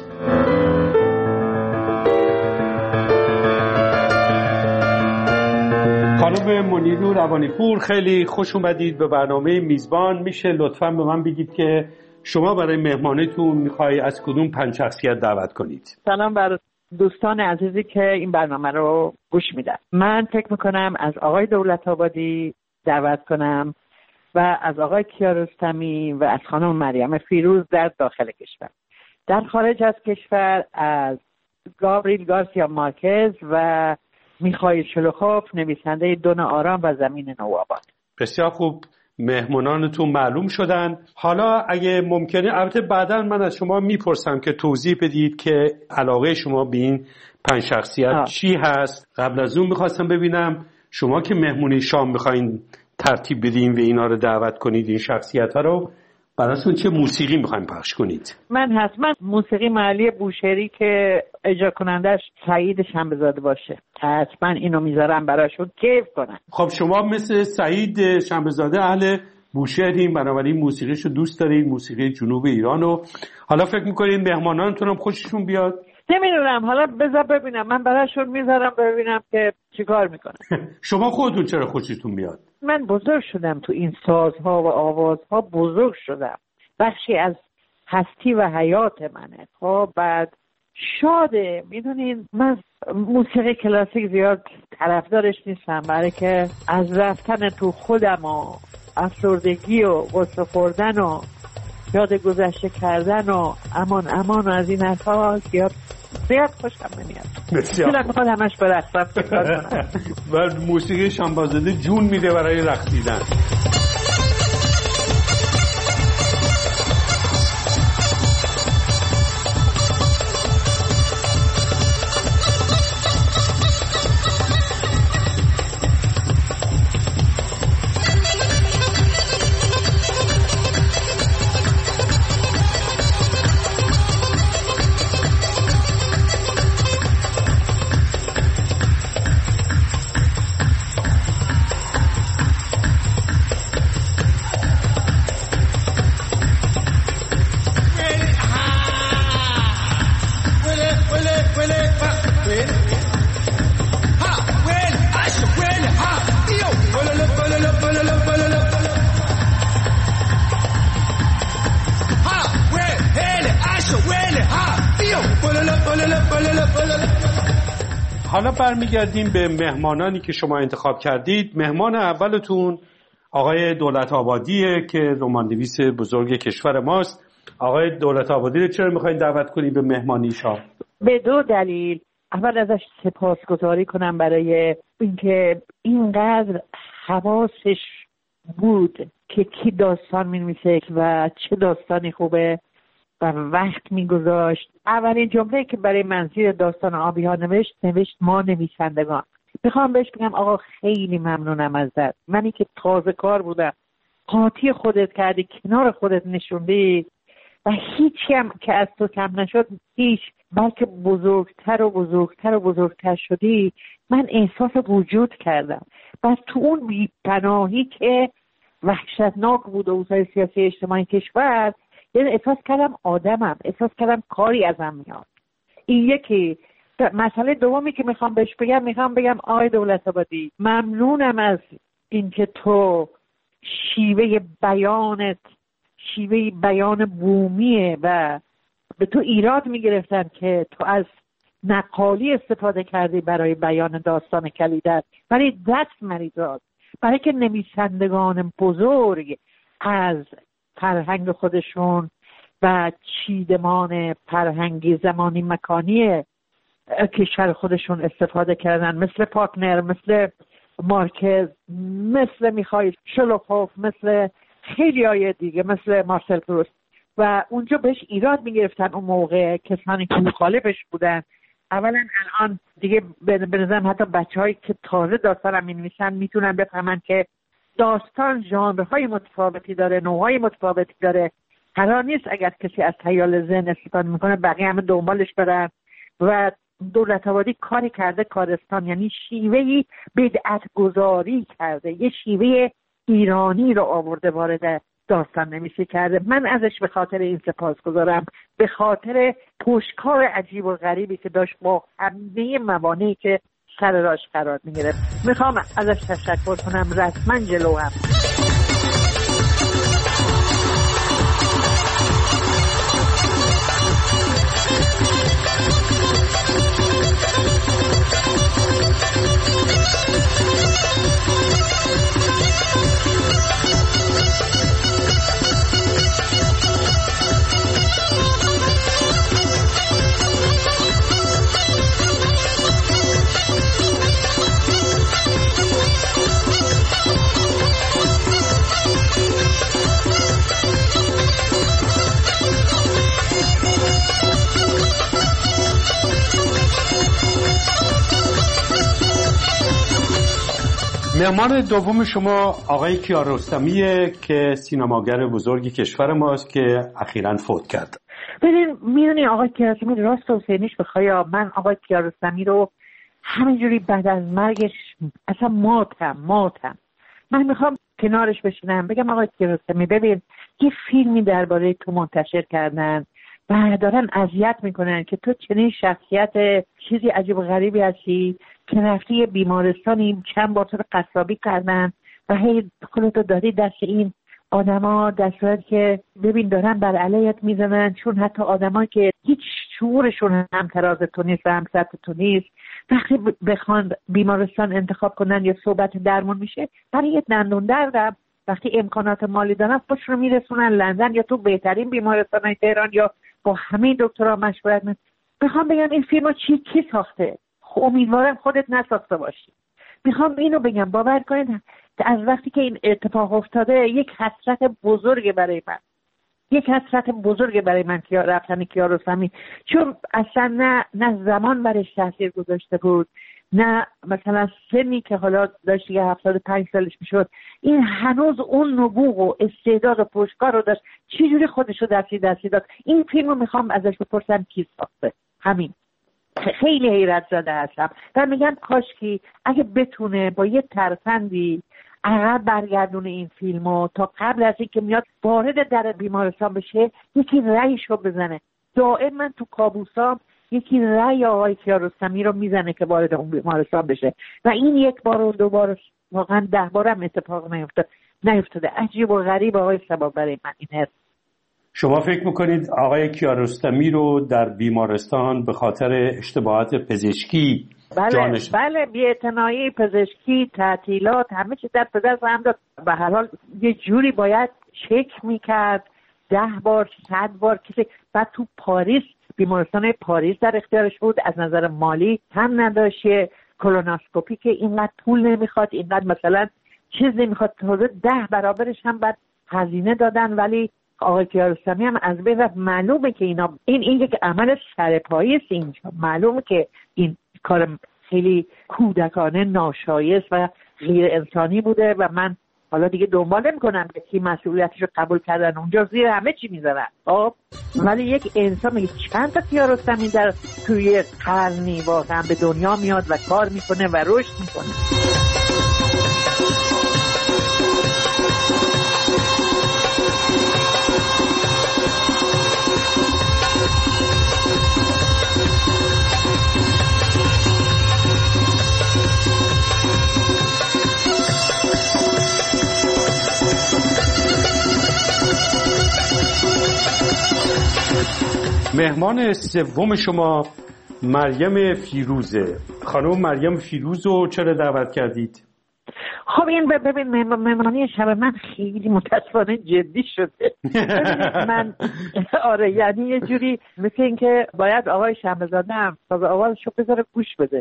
خانم منیرو روانیپور، خیلی خوش اومدید به برنامه میزبان. میشه لطفاً به من بگید که شما برای مهمانیتون میخوای از کدوم 5 شخصیت دعوت کنید؟ سلام بر دوستان عزیزی که این برنامه رو گوش میدن. من فکر میکنم از آقای دولت‌آبادی دعوت کنم و از آقای کیارستمی و از خانم مریم فیروز در داخل کشور. در خارج از کشور از گابریل گارسیا مارکز و میخائیل شلوخوف، نویسنده دون آرام و زمین نوآباد. بسیار خوب، مهمانانتون معلوم شدن. حالا اگه ممکنه، البته بعدا من از شما میپرسم که توضیح بدید که علاقه شما به این 5 شخصیت چی هست. قبل از اون میخواستم ببینم شما که مهمونی شام میخواین ترتیب بدین و اینا رو دعوت کنید، این شخصیت ها رو، براشون چه موسیقی میخواین پخش کنید؟ من حتما موسیقی محلی بوشهری که اجرا کنندش سعید شنبه‌زاده باشه، حتما اینو میذارم براشون کیف کنن. خب شما مثل سعید شنبه‌زاده اهل بوشهرین، بنابراین موسیقیشو دوست دارید، موسیقی جنوب ایرانو. حالا فکر میکنین مهمانانتون هم خوششون بیاد؟ نمیدونم، حالا بذار ببینم، من براشون میذارم ببینم که چیکار میکنن. شما خودتون چرا خوشتون بیاد؟ من بزرگ شدم تو این سازها و آوازها، بزرگ شدم، بخشی از هستی و حیات منه. خب بعد شاده، میدونین من موسیقی کلاسیک زیاد طرفدارش نیستم، برای که از رفتن تو خودم و افسردگی و غصه خوردن و یاد گذشته کردن و امان از این حرفا زیاد خوشم نمیاد. بسیار میخواد همش برقصم و موسیقی شنبه‌زاده جون میده برای رقصیدن. حالا برمیگردیم به مهمانانی که شما انتخاب کردید. مهمان اولتون آقای دولت آبادیه که رمان‌نویس بزرگ کشور ماست. آقای دولت آبادی رو چرا میخواین دعوت کنید به مهمانی شما؟ به دو دلیل. اول ازش سپاسگزاری کنم برای اینکه اینقدر حواسش بود که کی داستان می‌نویسه و چه داستانی خوبه و وقت می‌گذاشت. اولین جمله که برای منظور داستان آبی‌ها نوشت ما نویسندگان. میخوام بهش بگم آقا خیلی ممنونم ازت. منی که تازه کار بودم، قاطی خودت کردی، کنار خودت نشوندی و هیچی هم که از تو کم نشد، هیچ، بلکه بزرگتر و بزرگتر و بزرگتر شدی. من احساس وجود کردم و تو اون بی‌پناهی که وحشتناک بود اوضاع سیاسی اجتماعی کشور، یعنی احساس کردم آدمم، احساس کردم کاری ازم میاد. این یکی. مسئله دومی که میخوام بگم آقای دولت آبادی، ممنونم از اینکه تو شیوه بیان بومیه و به تو ایراد میگرفتن که تو از نقالی استفاده کردی برای بیان داستان کلیدت، ولی دست مریضات برای که نویسندگان بزرگ از فرهنگ خودشون و چیدمان فرهنگی زمانی مکانی کشور خودشون استفاده کردن، مثل پاکنر، مثل مارکز، مثل میخائیل شولوخوف، مثل خیلی های دیگه، مثل مارسل پروست، و اونجا بهش ایراد میگرفتن اون موقع کسانی که مخالفش بودن. اولا الان دیگه به نظرم حتی بچه‌هایی که تازه داستان هم می‌نویسن میتونن بفهمن که داستان ژانرهای متفاوتی داره، نوعهای متفاوتی داره. قرار نیست اگر کسی از خیال ذهن استفاده میکنه بقیه همه دنبالش برن. و دولت آبادی کاری کرده کارستان، یعنی شیوهی بدعت گذاری کرده، یه شیوه ایرانی رو آورده وارد داستان نویسی کرده. من ازش به خاطر این سپاسگزارم، به خاطر پشتکار عجیب و غریبی که داشت با همه موانعی که سر راش قرار میگرفت. میخوام ازش تشکر کنم، رسما جلو هم. مهمان دوم شما آقای کیارستمیه که سینماگر بزرگ کشور ماست که اخیراً فوت کرد. ببین میدونی آقای کیارستمی راست و حسینیش بخوایا، من آقای کیارستمی رو همینجوری بعد از مرگش اصلا ماتم. من میخوام کنارش بشینم بگم آقای کیارستمی ببین یه فیلمی درباره تو منتشر کردن و دارن اذیت میکنن که تو چنین شخصیت چیزی عجیب و غریبی هستی که رفتی بیمارستانی چند بار تو رو قصابی کردن و هی خودتو دادی دست این آدما، در صورتی که ببین دارن بر علیت میزنن، چون حتی آدما که هیچ شعورشون هم تراز تو نیست و هم سطح تو نیست، وقتی بخوان بیمارستان انتخاب کنن یا صحبت درمون میشه، برای یه دندون دردم وقتی امکانات مالی دارن خودش رو میرسونن لندن یا تو بهترین بیمارستان‌های تهران یا با همین دکترها مشورت میکنن. میخوام بگم این فیلمو کی ساخته؟ امیدوارم خودت نساخته باشی. میخوام اینو بگم باور کنید از وقتی که این اتفاق افتاده یک حسرت بزرگ برای من که رفتن کیارستمی، چون اصلا نه زمان برش تاثیر گذاشته بود، نه مثلا سنی که حالا داشت یه 75 سالش میشد، این هنوز اون نبوغ و استعداد و پشتکار رو داشت. چجوری خودشو دستی داد؟ این فیلم رو میخوام ازش بپرسم کی ساخته. همین خیلی حیرت زده هستم و میگم کاشکی اگه بتونه با یه ترفندی عقب برگردونه این فیلمو تا قبل از اینکه میاد وارد در بیمارستان بشه یکی رأیشو بزنه. دائم من تو کابوسام یکی رأی آقای کیارستمی رو میزنه که وارد اون بیمارستان بشه و این یک بار و دو بار واقعا 10 بارم اتفاق نیفتاده. عجیب و غریب آقای سبا برای من این هست. شما فکر میکنید آقای کیارستمی رو در بیمارستان به خاطر اشتباهات پزشکی بله بی‌اعتنایی، پزشکی، تعطیلات، همه چیز در پدر هم داد. به هر حال یه جوری باید چک میکرد 10 بار 100 بار کسی. بعد تو پاریس، بیمارستان پاریس در اختیارش بود، از نظر مالی هم نداشت، کولونوسکوپی که اینقدر پول نمیخواد، اینقدر مثلا چیز نمیخواد، تازه 10 برابرش هم بعد هزینه دادن. ولی آقای کیارستمی هم از بین رفت. معلومه که این یک عمل سرپایی است اینجا. معلومه که این کار خیلی کودکانه، ناشایست و غیر انسانی بوده و من حالا دیگه دنبال نمی‌کنم که کی مسئولیتش رو قبول کردن، اونجا زیر همه چی میذارن. خب ولی یک انسان میگه چند تا کیارستمی در توی قرنی واقعا به دنیا میاد و کار میکنه و رشد میکنه. مهمان سوم شما مریم فیروزه. خانم مریم فیروز رو چرا دعوت کردید؟ خب این ببین مهمانی شب من خیلی متاسفانه جدی شده. من آره یعنی یه جوری مثل این که باید آقای شمعزاده هم ساز آوازشو بذاره گوش بده.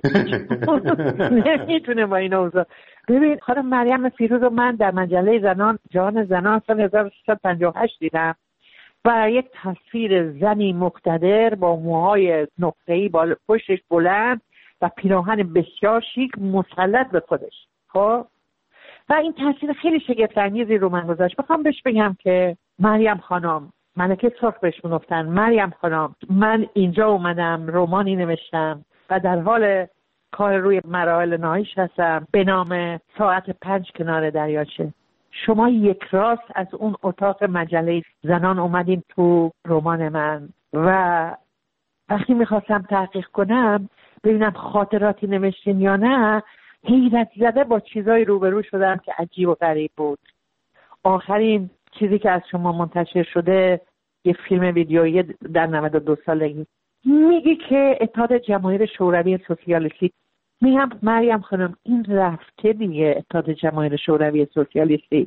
نمیتونه با این اوضاع. ببین خانم مریم فیروز رو من در مجله زنان جهان زنان سال 1358 دیدم و یک تصویر زنی مقتدر با موهای نقطه‌ای پشتش بلند و پیراهن بسیار شیک مسلط به خودش. خب و این تصویر خیلی شگفت‌انگیزی رو من گذاشت. میخوام بهش بگم که مریم خانم، ملکه سرخ بهش میگفتن، مریم خانم من اینجا اومدم رمانی نوشتم و در حال کار روی مراحل نهاییش هستم به نام ساعت 5 کنار دریاچه. شما یک راست از اون اتاق مجله زنان اومدین تو رمان من و وقتی میخواستم تحقیق کنم ببینم خاطراتی نوشتین یا نه، حیرت زده با چیزای روبرو شدم که عجیب و غریب بود. آخرین چیزی که از شما منتشر شده یه فیلم ویدیویی در 92 سالگی میگی که اتحاد جماهیر شوروی سوسیالیستی. میگم مریم خانم این رفته دیگه اتحاد جماهیر شوروی سوسیالیستی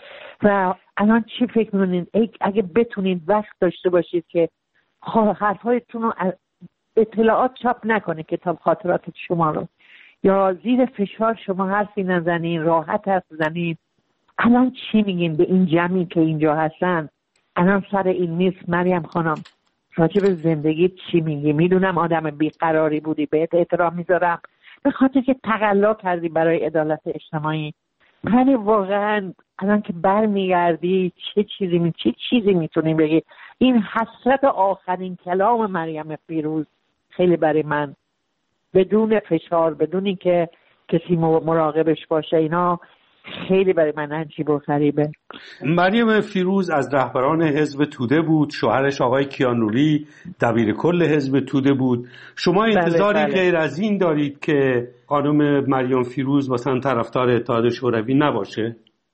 و الان چی فکر می‌کنین اگه بتونید وقت داشته باشید که حرفایتون رو اطلاعات چاپ نکنه کتاب خاطرات شما رو، یا زیر فشار شما حرفی نزنین، راحت حرف بزنین. الان چی میگین به این جمعی که اینجا هستن الان سر این نیست؟ مریم خانم راجع به زندگی چی میگی؟ میدونم آدم بیقراری بودی، بهت احترام میذارم به خاطر که تقلا کردی برای عدالت اجتماعی، ولی واقعا الان که برمیگردی چه چیزی میتونی بگی؟ این حسرت آخرین کلام مریم فیروز خیلی برای من بدون فشار، بدون اینکه کسی مراقبش باشه، اینا خیلی برای من عجیب و غریبه. مریم فیروز از رهبران حزب توده بود، شوهرش آقای کیانوری دبیر کل حزب توده بود. شما انتظاری غیر از این دارید که خانم مریم فیروز مثلا طرفدار اتحاد شوروی نباشه؟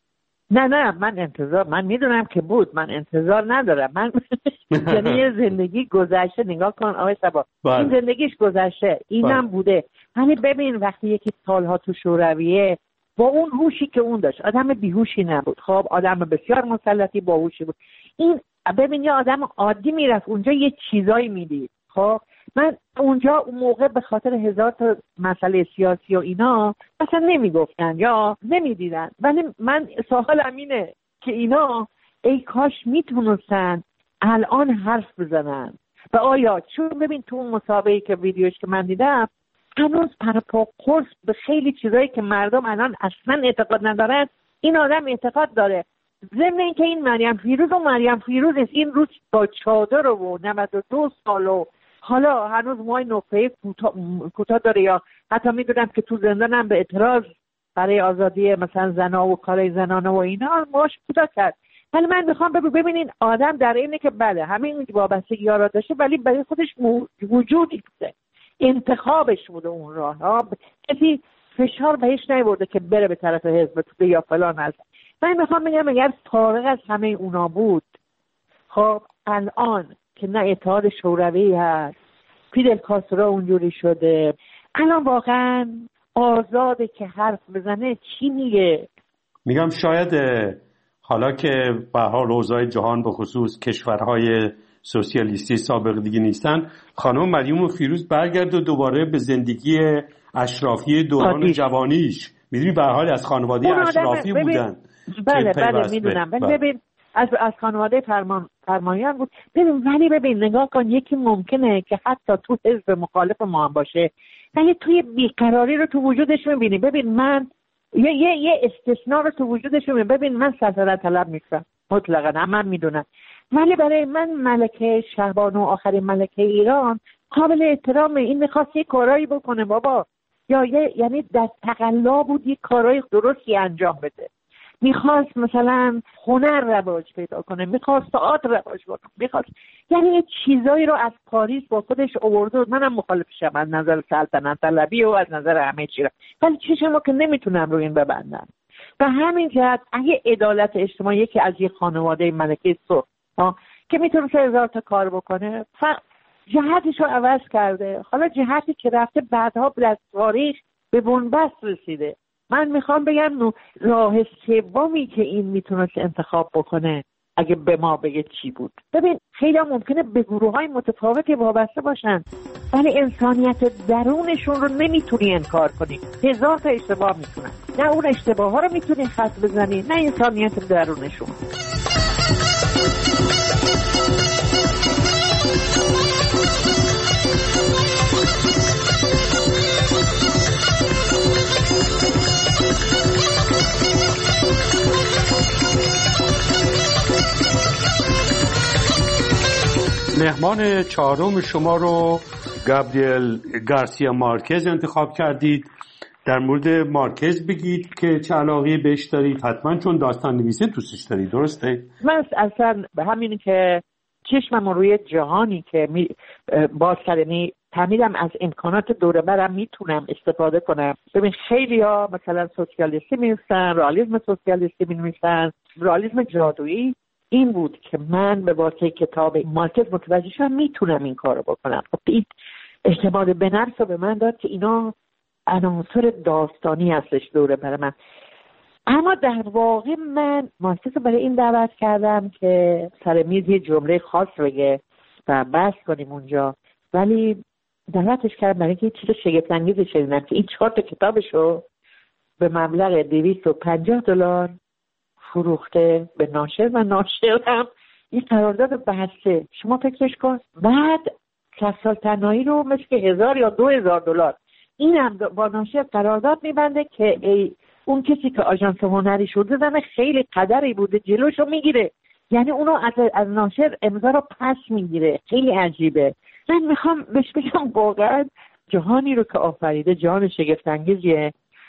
نه من میدونم که بود، من انتظار ندارم. من یعنی زندگی گذشته، نگاه کن آقای صبا، این زندگیش گذشته، اینم بوده. یعنی ببین وقتی یکی سالها تو شورویه با اون هوشی که اون داشت، آدم بیهوشی نبود، خب آدم بسیار مسلطی باهوشی بود. این ببین یه آدم عادی میرفت اونجا یه چیزایی میدید. خب من اونجا اون موقع به خاطر 1000 تا مسئله سیاسی و اینا مثلا نمیگفتن یا نمیدیدن، ولی من سوالم اینه که اینا ای کاش میتونستن الان حرف بزنن. و آیا چون ببین تو اون مسابقه‌ای که ویدیوش که من دیدم هنوز پرپا قرص به خیلی چیزایی که مردم الان اصلا اعتقاد ندارن این آدم اعتقاد داره. ضمن اینکه این مریم فیروز است، این روز با چادر و 92 سال و حالا هنوز موهای نقطه‌ای کوتاه داره، یا حتی میدونم که تو زندان هم به اعتراض برای آزادی مثلا زنا و کارهای زنانه و اینا موهاش کوتاه کرد. ولی من میخوام ببینین آدم در اینه که بله همین وابستگی‌ها را داشته ولی برای خودش وجودی بوده، انتخابش بوده اون راه ها، کسی فشار بهش نیورده که بره به طرف حزب توده یا فلان هست. من میخوام بگم اگر فارغ از همه اونا بود، خب الان که نه اتحاد شوروی هست، فیدل کاسترو اونجوری شده، الان واقعا آزاده که حرف بزنه چی میگه؟ میگم شاید حالا که به حال اوضاع جهان به خصوص کشورهای سوسیالیستی سابق دیگه نیستن، خانم مریم فیروز برگرد و دوباره به زندگی اشرافی دوران جوانیش. میدونی به حال از خانواده اشرافی بودن. بله میدونم، ولی ببین از خانواده فرمانیان بود. ببین نگاه کن، یکی ممکنه که حتی تو حزب مخالف ما هم باشه ولی توی بیقراری رو تو وجودش میبینی. ببین من یه استثناء رو تو وجودش میبینی. ببین من سلطنت طلب نیستم مطلقا، من میدونم، ولی برای من ملکه شهبانو آخرین ملکه ایران قابل احترامه. این میخواست یه کارایی بکنه بابا، یعنی در تقلا بود یه کارای درستی انجام بده. میخواست مثلا هنر رواج پیدا کنه، میخواست تئاتر رواج کنه، یعنی یه چیزایی رو از پاریس با خودش آورده. منم مخالفشم از نظر سلطنت طلبی و از نظر همه چی، ولی چشمو که نمیتونم رو این ببندم. به همین جهت اگه عدالت اجتماعی که از یه خانواده ملکه که میتونه 1000 تا کار بکنه جهتش رو عوض کرده، حالا جهتی که رفته بعدها در تاریخ به بنبست رسیده. من میخوام بگم راه سومی که این میتونست انتخاب بکنه اگه به ما بگه چی بود. ببین خیلی ممکنه به گروه‌های متفاوتی وابسته باشن ولی انسانیت درونشون رو نمیتونی انکار کنی. 1000 تا اشتباه میکنن، نه اون اشتباه ها رو میتونی خط بزنی نه انسانیت درونشون. مهمان چهارم شما رو گابریل گارسیا مارکز انتخاب کردید. در مورد مارکز بگید که چه علاقه‌ای بهش دارید، حتما چون داستان نویسی دوستش دارید، درسته؟ من اصلا به همین که چشمم روی جهانی که باز کردنی تمیدم از امکانات دوره برم میتونم استفاده کنم. ببین خیلی ها مثلا سوسیالیستی می‌نویسن، رئالیسم سوسیالیستی می‌نویسن، رئالیسم جادویی. این بود که من به واسطه کتاب مارکز متوجه شدم میتونم این کارو بکنم. این اعتماد به نفس رو به من داد که اینا عناصر داستانی هستش دوره برای من. اما در واقع من مارکز رو برای این دعوت کردم که سر میز یه جمله خاص بگه و بحث کنیم اونجا، ولی دعوتش کردم برای اینکه یه چیز شگفت‌انگیز شنیدم که این 4 تا کتابشو به مبلغ $250 فروخته به ناشر و ناشر هم این قرارداد بسته. شما فکرش کن، بعد کسال تنهایی رو مثل که 1000 یا $2000 این هم با ناشر قرارداد میبنده که اون کسی که آژانس هنری شده زن خیلی قدری بوده جلوشو میگیره، یعنی اونو از ناشر امضا رو پس میگیره. خیلی عجیبه. من میخوام بهش بگم واقعا جهانی رو که آفریده جهان شگفت انگیزیه.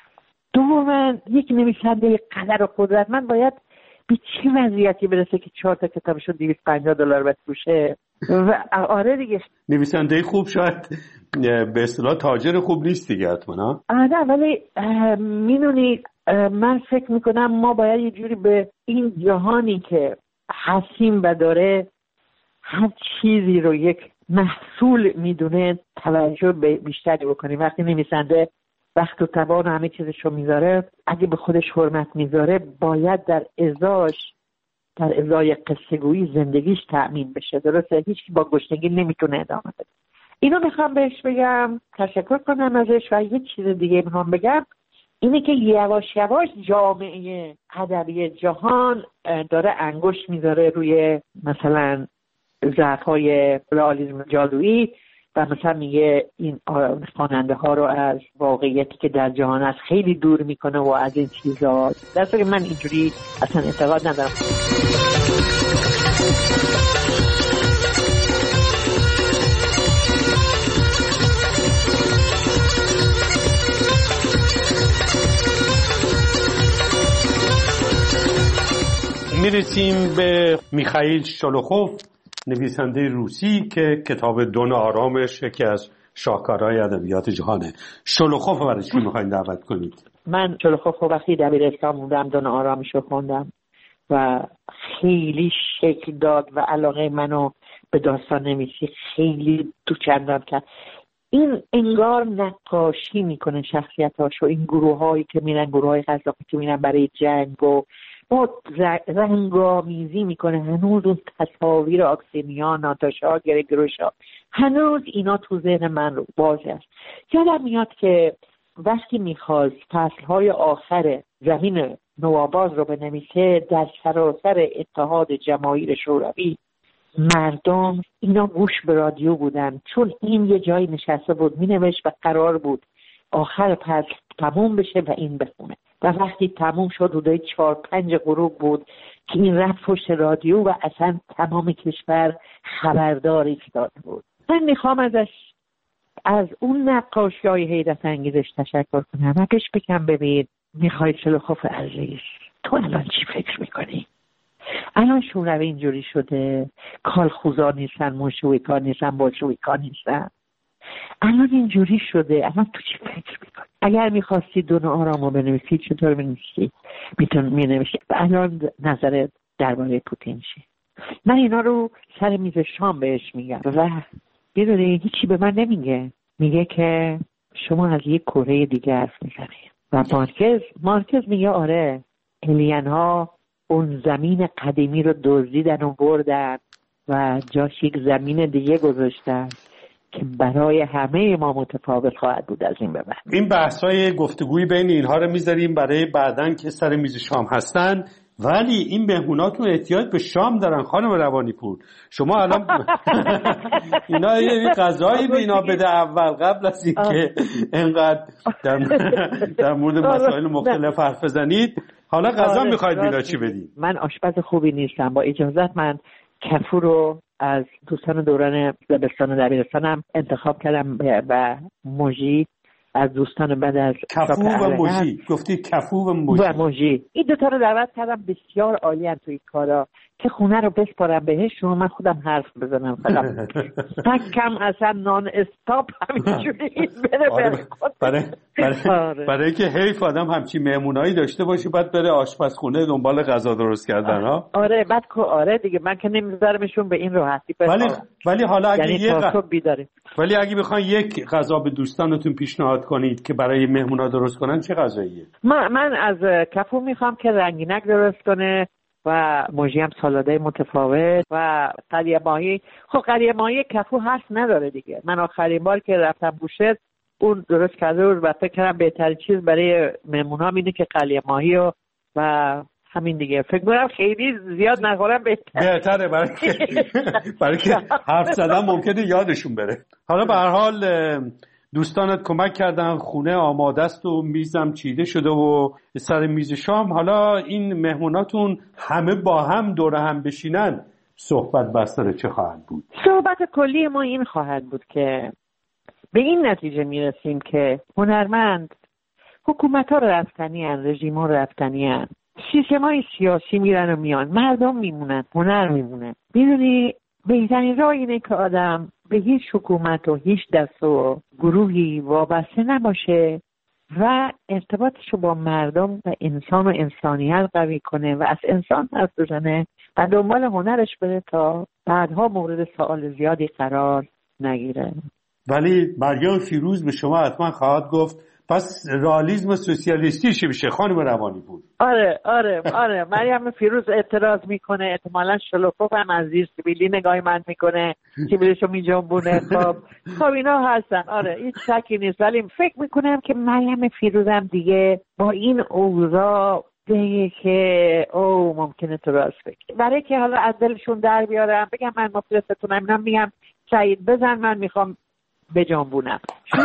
دوما یک نویسنده قدر و قدرت من باید به چه وضعیتی برسه که 4 تا کتابشو $250 بفروشه؟ و آره دیگه نویسنده خوب شاید به اصطلاح تاجر خوب نیست دیگه حتما. نه ولی میدونی من فکر میکنم ما باید یه جوری به این جهانی که هستیم و داره هر چیزی رو یک محصول میدونه توجه بیشتری بکنیم. وقتی نویسنده وقت و توان همه چیزشو میذاره، اگه به خودش حرمت میذاره باید در ازای قصه گویی زندگیش تأمین بشه. درسته؟ هیچکی با گشنگی نمیتونه ادامه بده. اینو میخوام بهش بگم، تشکر کنم ازش. و یه چیز دیگه میخوام بگم اینه که یواش یواش جامعه ادبی جهان داره انگشت میذاره روی مثلا ضعف‌های رئالیسم جادویی و مثلا میگه این خواننده ها رو از واقعیتی که در جهان هست خیلی دور میکنه و از این چیزا. در صورتی من اینجوری اصلا اعتقاد ندارم. میرسیم به میخائیل شولوخوف، نویسنده روسی که کتاب دون آرامش یکی از شاهکارهای ادبیات جهانه. شولوخوف برای چی میخواین دعوت کنید؟ من شولوخوف وقتی دبیرستان بودم دون آرامش رو خوندم و خیلی شکل داد و علاقه منو به داستان نویسی خیلی تو چندان کرد. این انگار نقاشی میکنه شخصیتاشو. این گروه هایی که میرن، گروه های قزاقی که میرن برای جنگ و با رنگامیزی میکنه. هنوز اون تصاویر آکسینیان، ناتاشا، گرگروشا، هنوز اینا تو ذهن من رو باز است. یادم میاد که وقتی میخواست فصلهای آخر زمین نوآباز رو بنویسه، در سراسر اتحاد جماهیر شوروی مردم اینا گوش به رادیو بودن، چون این یه جایی نشسته بود مینوشت و قرار بود آخر فصل تموم بشه و این بخونه. و وقتی تموم شد حدود 4-5 غروب بود که این رفت پشت رادیو و اصلا تمام کشور خبردار ایستاده بود. من میخوام از اون نقاشی‌های حیرت انگیزش تشکر کنم و پیش بگم ببین میخوای شلوخوف عزیز، تو الان چی فکر میکنی؟ الان شوروی اینجوری شده، کالخوزا نیستن، منشویکا نیستن، بولشویکا نیستن. الان اینجوری شده، الان تو چی فکر میکنی؟ اگر میخواستی دون آرامو بنویسی چطور بنویسی؟ مینویسی. الان نظرت درباره پوتین چیه؟ من اینا رو سر میز شام بهش میگم و میدونی هیچی به من نمیگه. میگه که شما از یک کره دیگه حرف میزنید. و مارکز میگه آره، الین ها اون زمین قدیمی رو دزدیدن و بردن و جاش یک زمین دیگه گذاشتن که برای همه ما متفاوت خواهد بود از این به بعد. این بحث‌های گفتگوی بین اینها رو میذاریم برای بعدن که سر میز شام هستن، ولی این مهموناتون احتیاج به شام دارن خانم روانی‌پور. شما الان اینا یه غذایی به اینا بده اول قبل از اینکه انقدر در مورد مسائل مختلف حرف بزنید. حالا غذا میخواید اینا چی بدید؟ من آشپز خوبی نیستم، با اجازت من کفو رو از دوستان دوران دبستان و دبیرستانم انتخاب کردم و موژی از دوستان بعد از کفو و موژی. گفتی کفو و موژی. این دوتا رو دعوت کردم، بسیار عالی ان توی این کارا که خونه رو بسپارم بهشون، من خودم حرف بزنم فقط. کم اصلا نان استاپ همینجوری بره. برای که حیف آدم همچین مهمونایی داشته باشه بعد بره آشپزخونه دنبال غذا درست کردن ها. آره بعد آره دیگه، من که نمیذارمشون به این راحتی. ولی حالا اگه یعنی اگه بخواید یک غذا به دوستانتون پیشنهاد کنید که برای مهمونا درست کنن چه غذاییه؟ من از کفو میخوام که رنگینک درست کنه و موژی هم سالادای متفاوت و قلیه ماهی. خب قلیه ماهی کفو حرف نداره دیگه. من آخرین بار که رفتم بوشهر اون درست کرده بود و فکر کردم بهترین چیز برای مهمونا اینه که قلیه ماهی و همین دیگه. فکر کنم خیلی زیاد نخورم بهتره برای که حرف زدن ممکنه یادشون بره. حالا به هر حال دوستانت کمک کردن، خونه آماده است و میزم چیده شده و سر میز شام. حالا این مهموناتون همه با هم دور هم بشینن، صحبت بستر چه خواهد بود؟ صحبت کلی ما این خواهد بود که به این نتیجه میرسیم که هنرمند، حکومت ها رفتنی هن، رژیم ها رفتنی هن، سیستم های سیاسی میرن و میان، مردم میمونن، هنر میمونه. میدونی بهترین راه اینه که آدم به هیچ حکومت و هیچ دست و گروهی وابسته نباشه و ارتباطشو با مردم و انسان و انسانیت قوی کنه و از انسان حرف بزنه و دنبال هنرش بره تا بعدها مورد سوال زیادی قرار نگیره. ولی مریم فیروز به شما حتما خواهد گفت پس رئالیسم سوسیالیستی چی میشه خانم روانی‌پور؟ آره مریم فیروز اعتراض میکنه، احتمالاً شلوکوف هم از زیر سیبیلی نگاهی من میکنه، سیبیلیشو میجنبونه. خب اینا هستن، آره هیچ شکی نیست. ولی فکر میکنم که مریم فیروز هم دیگه با این اوضاع دیگه که ممکنه تو راست بگی، برای که حالا از دلشون در بیارم بگم من مفلستونم، اینا میگم سعید بزن من میخوام بجنبونم.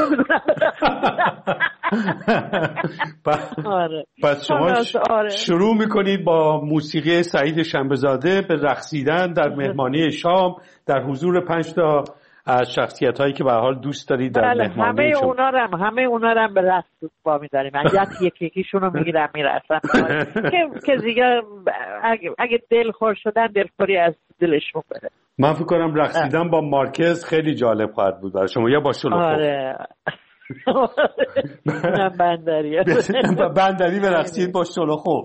پس شما شروع میکنید با موسیقی سعید شنبه‌زاده به رقصیدن در مهمانی شام در حضور 5 تا از شخصیت هایی که به هر حال دوست دارید در مهمانی شما. همه اونا رو به رقص با می‌ذاریم. یکی-یکیشون رو میگیرم میرسن که دیگه اگه دلخور شدن دلخوری از دلشون بره. من فکر کنم رقصیدن با مارکز خیلی جالب خواهد بود برای شما یا با شلوخوف. آره بندری برقصید با شلوخوف.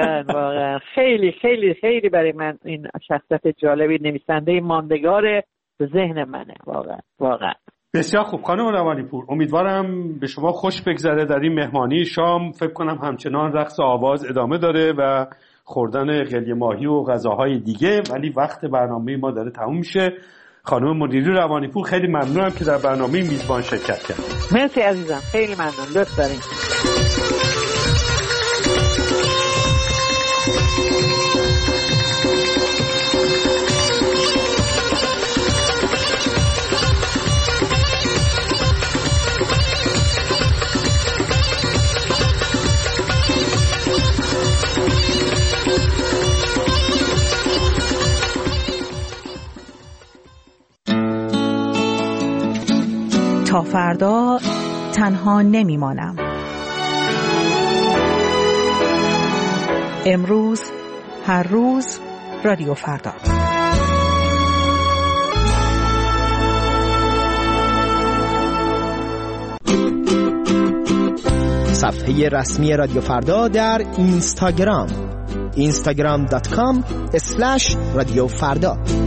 واقعا خیلی خیلی خیلی برای من این شخصیت جالبی، نویسنده ماندگار به ذهن منه واقعا. بسیار خوب خانم روانی‌پور، امیدوارم به شما خوش بگذره در این مهمانی شام. فکر کنم همچنان رقص آواز ادامه داره و خوردن قلی ماهی و غذاهای دیگه، ولی وقت برنامه ما داره تموم میشه. خانم مدیری روانی‌پور، خیلی ممنونم که در برنامه میزبان شرکت کردید. مرسی عزیزم، خیلی ممنون، لطف دارین. تا فردا تنها نمیمانم. امروز، هر روز، رادیو فردا. صفحه رسمی رادیو فردا در اینستاگرام instagram.com/رادیو فردا.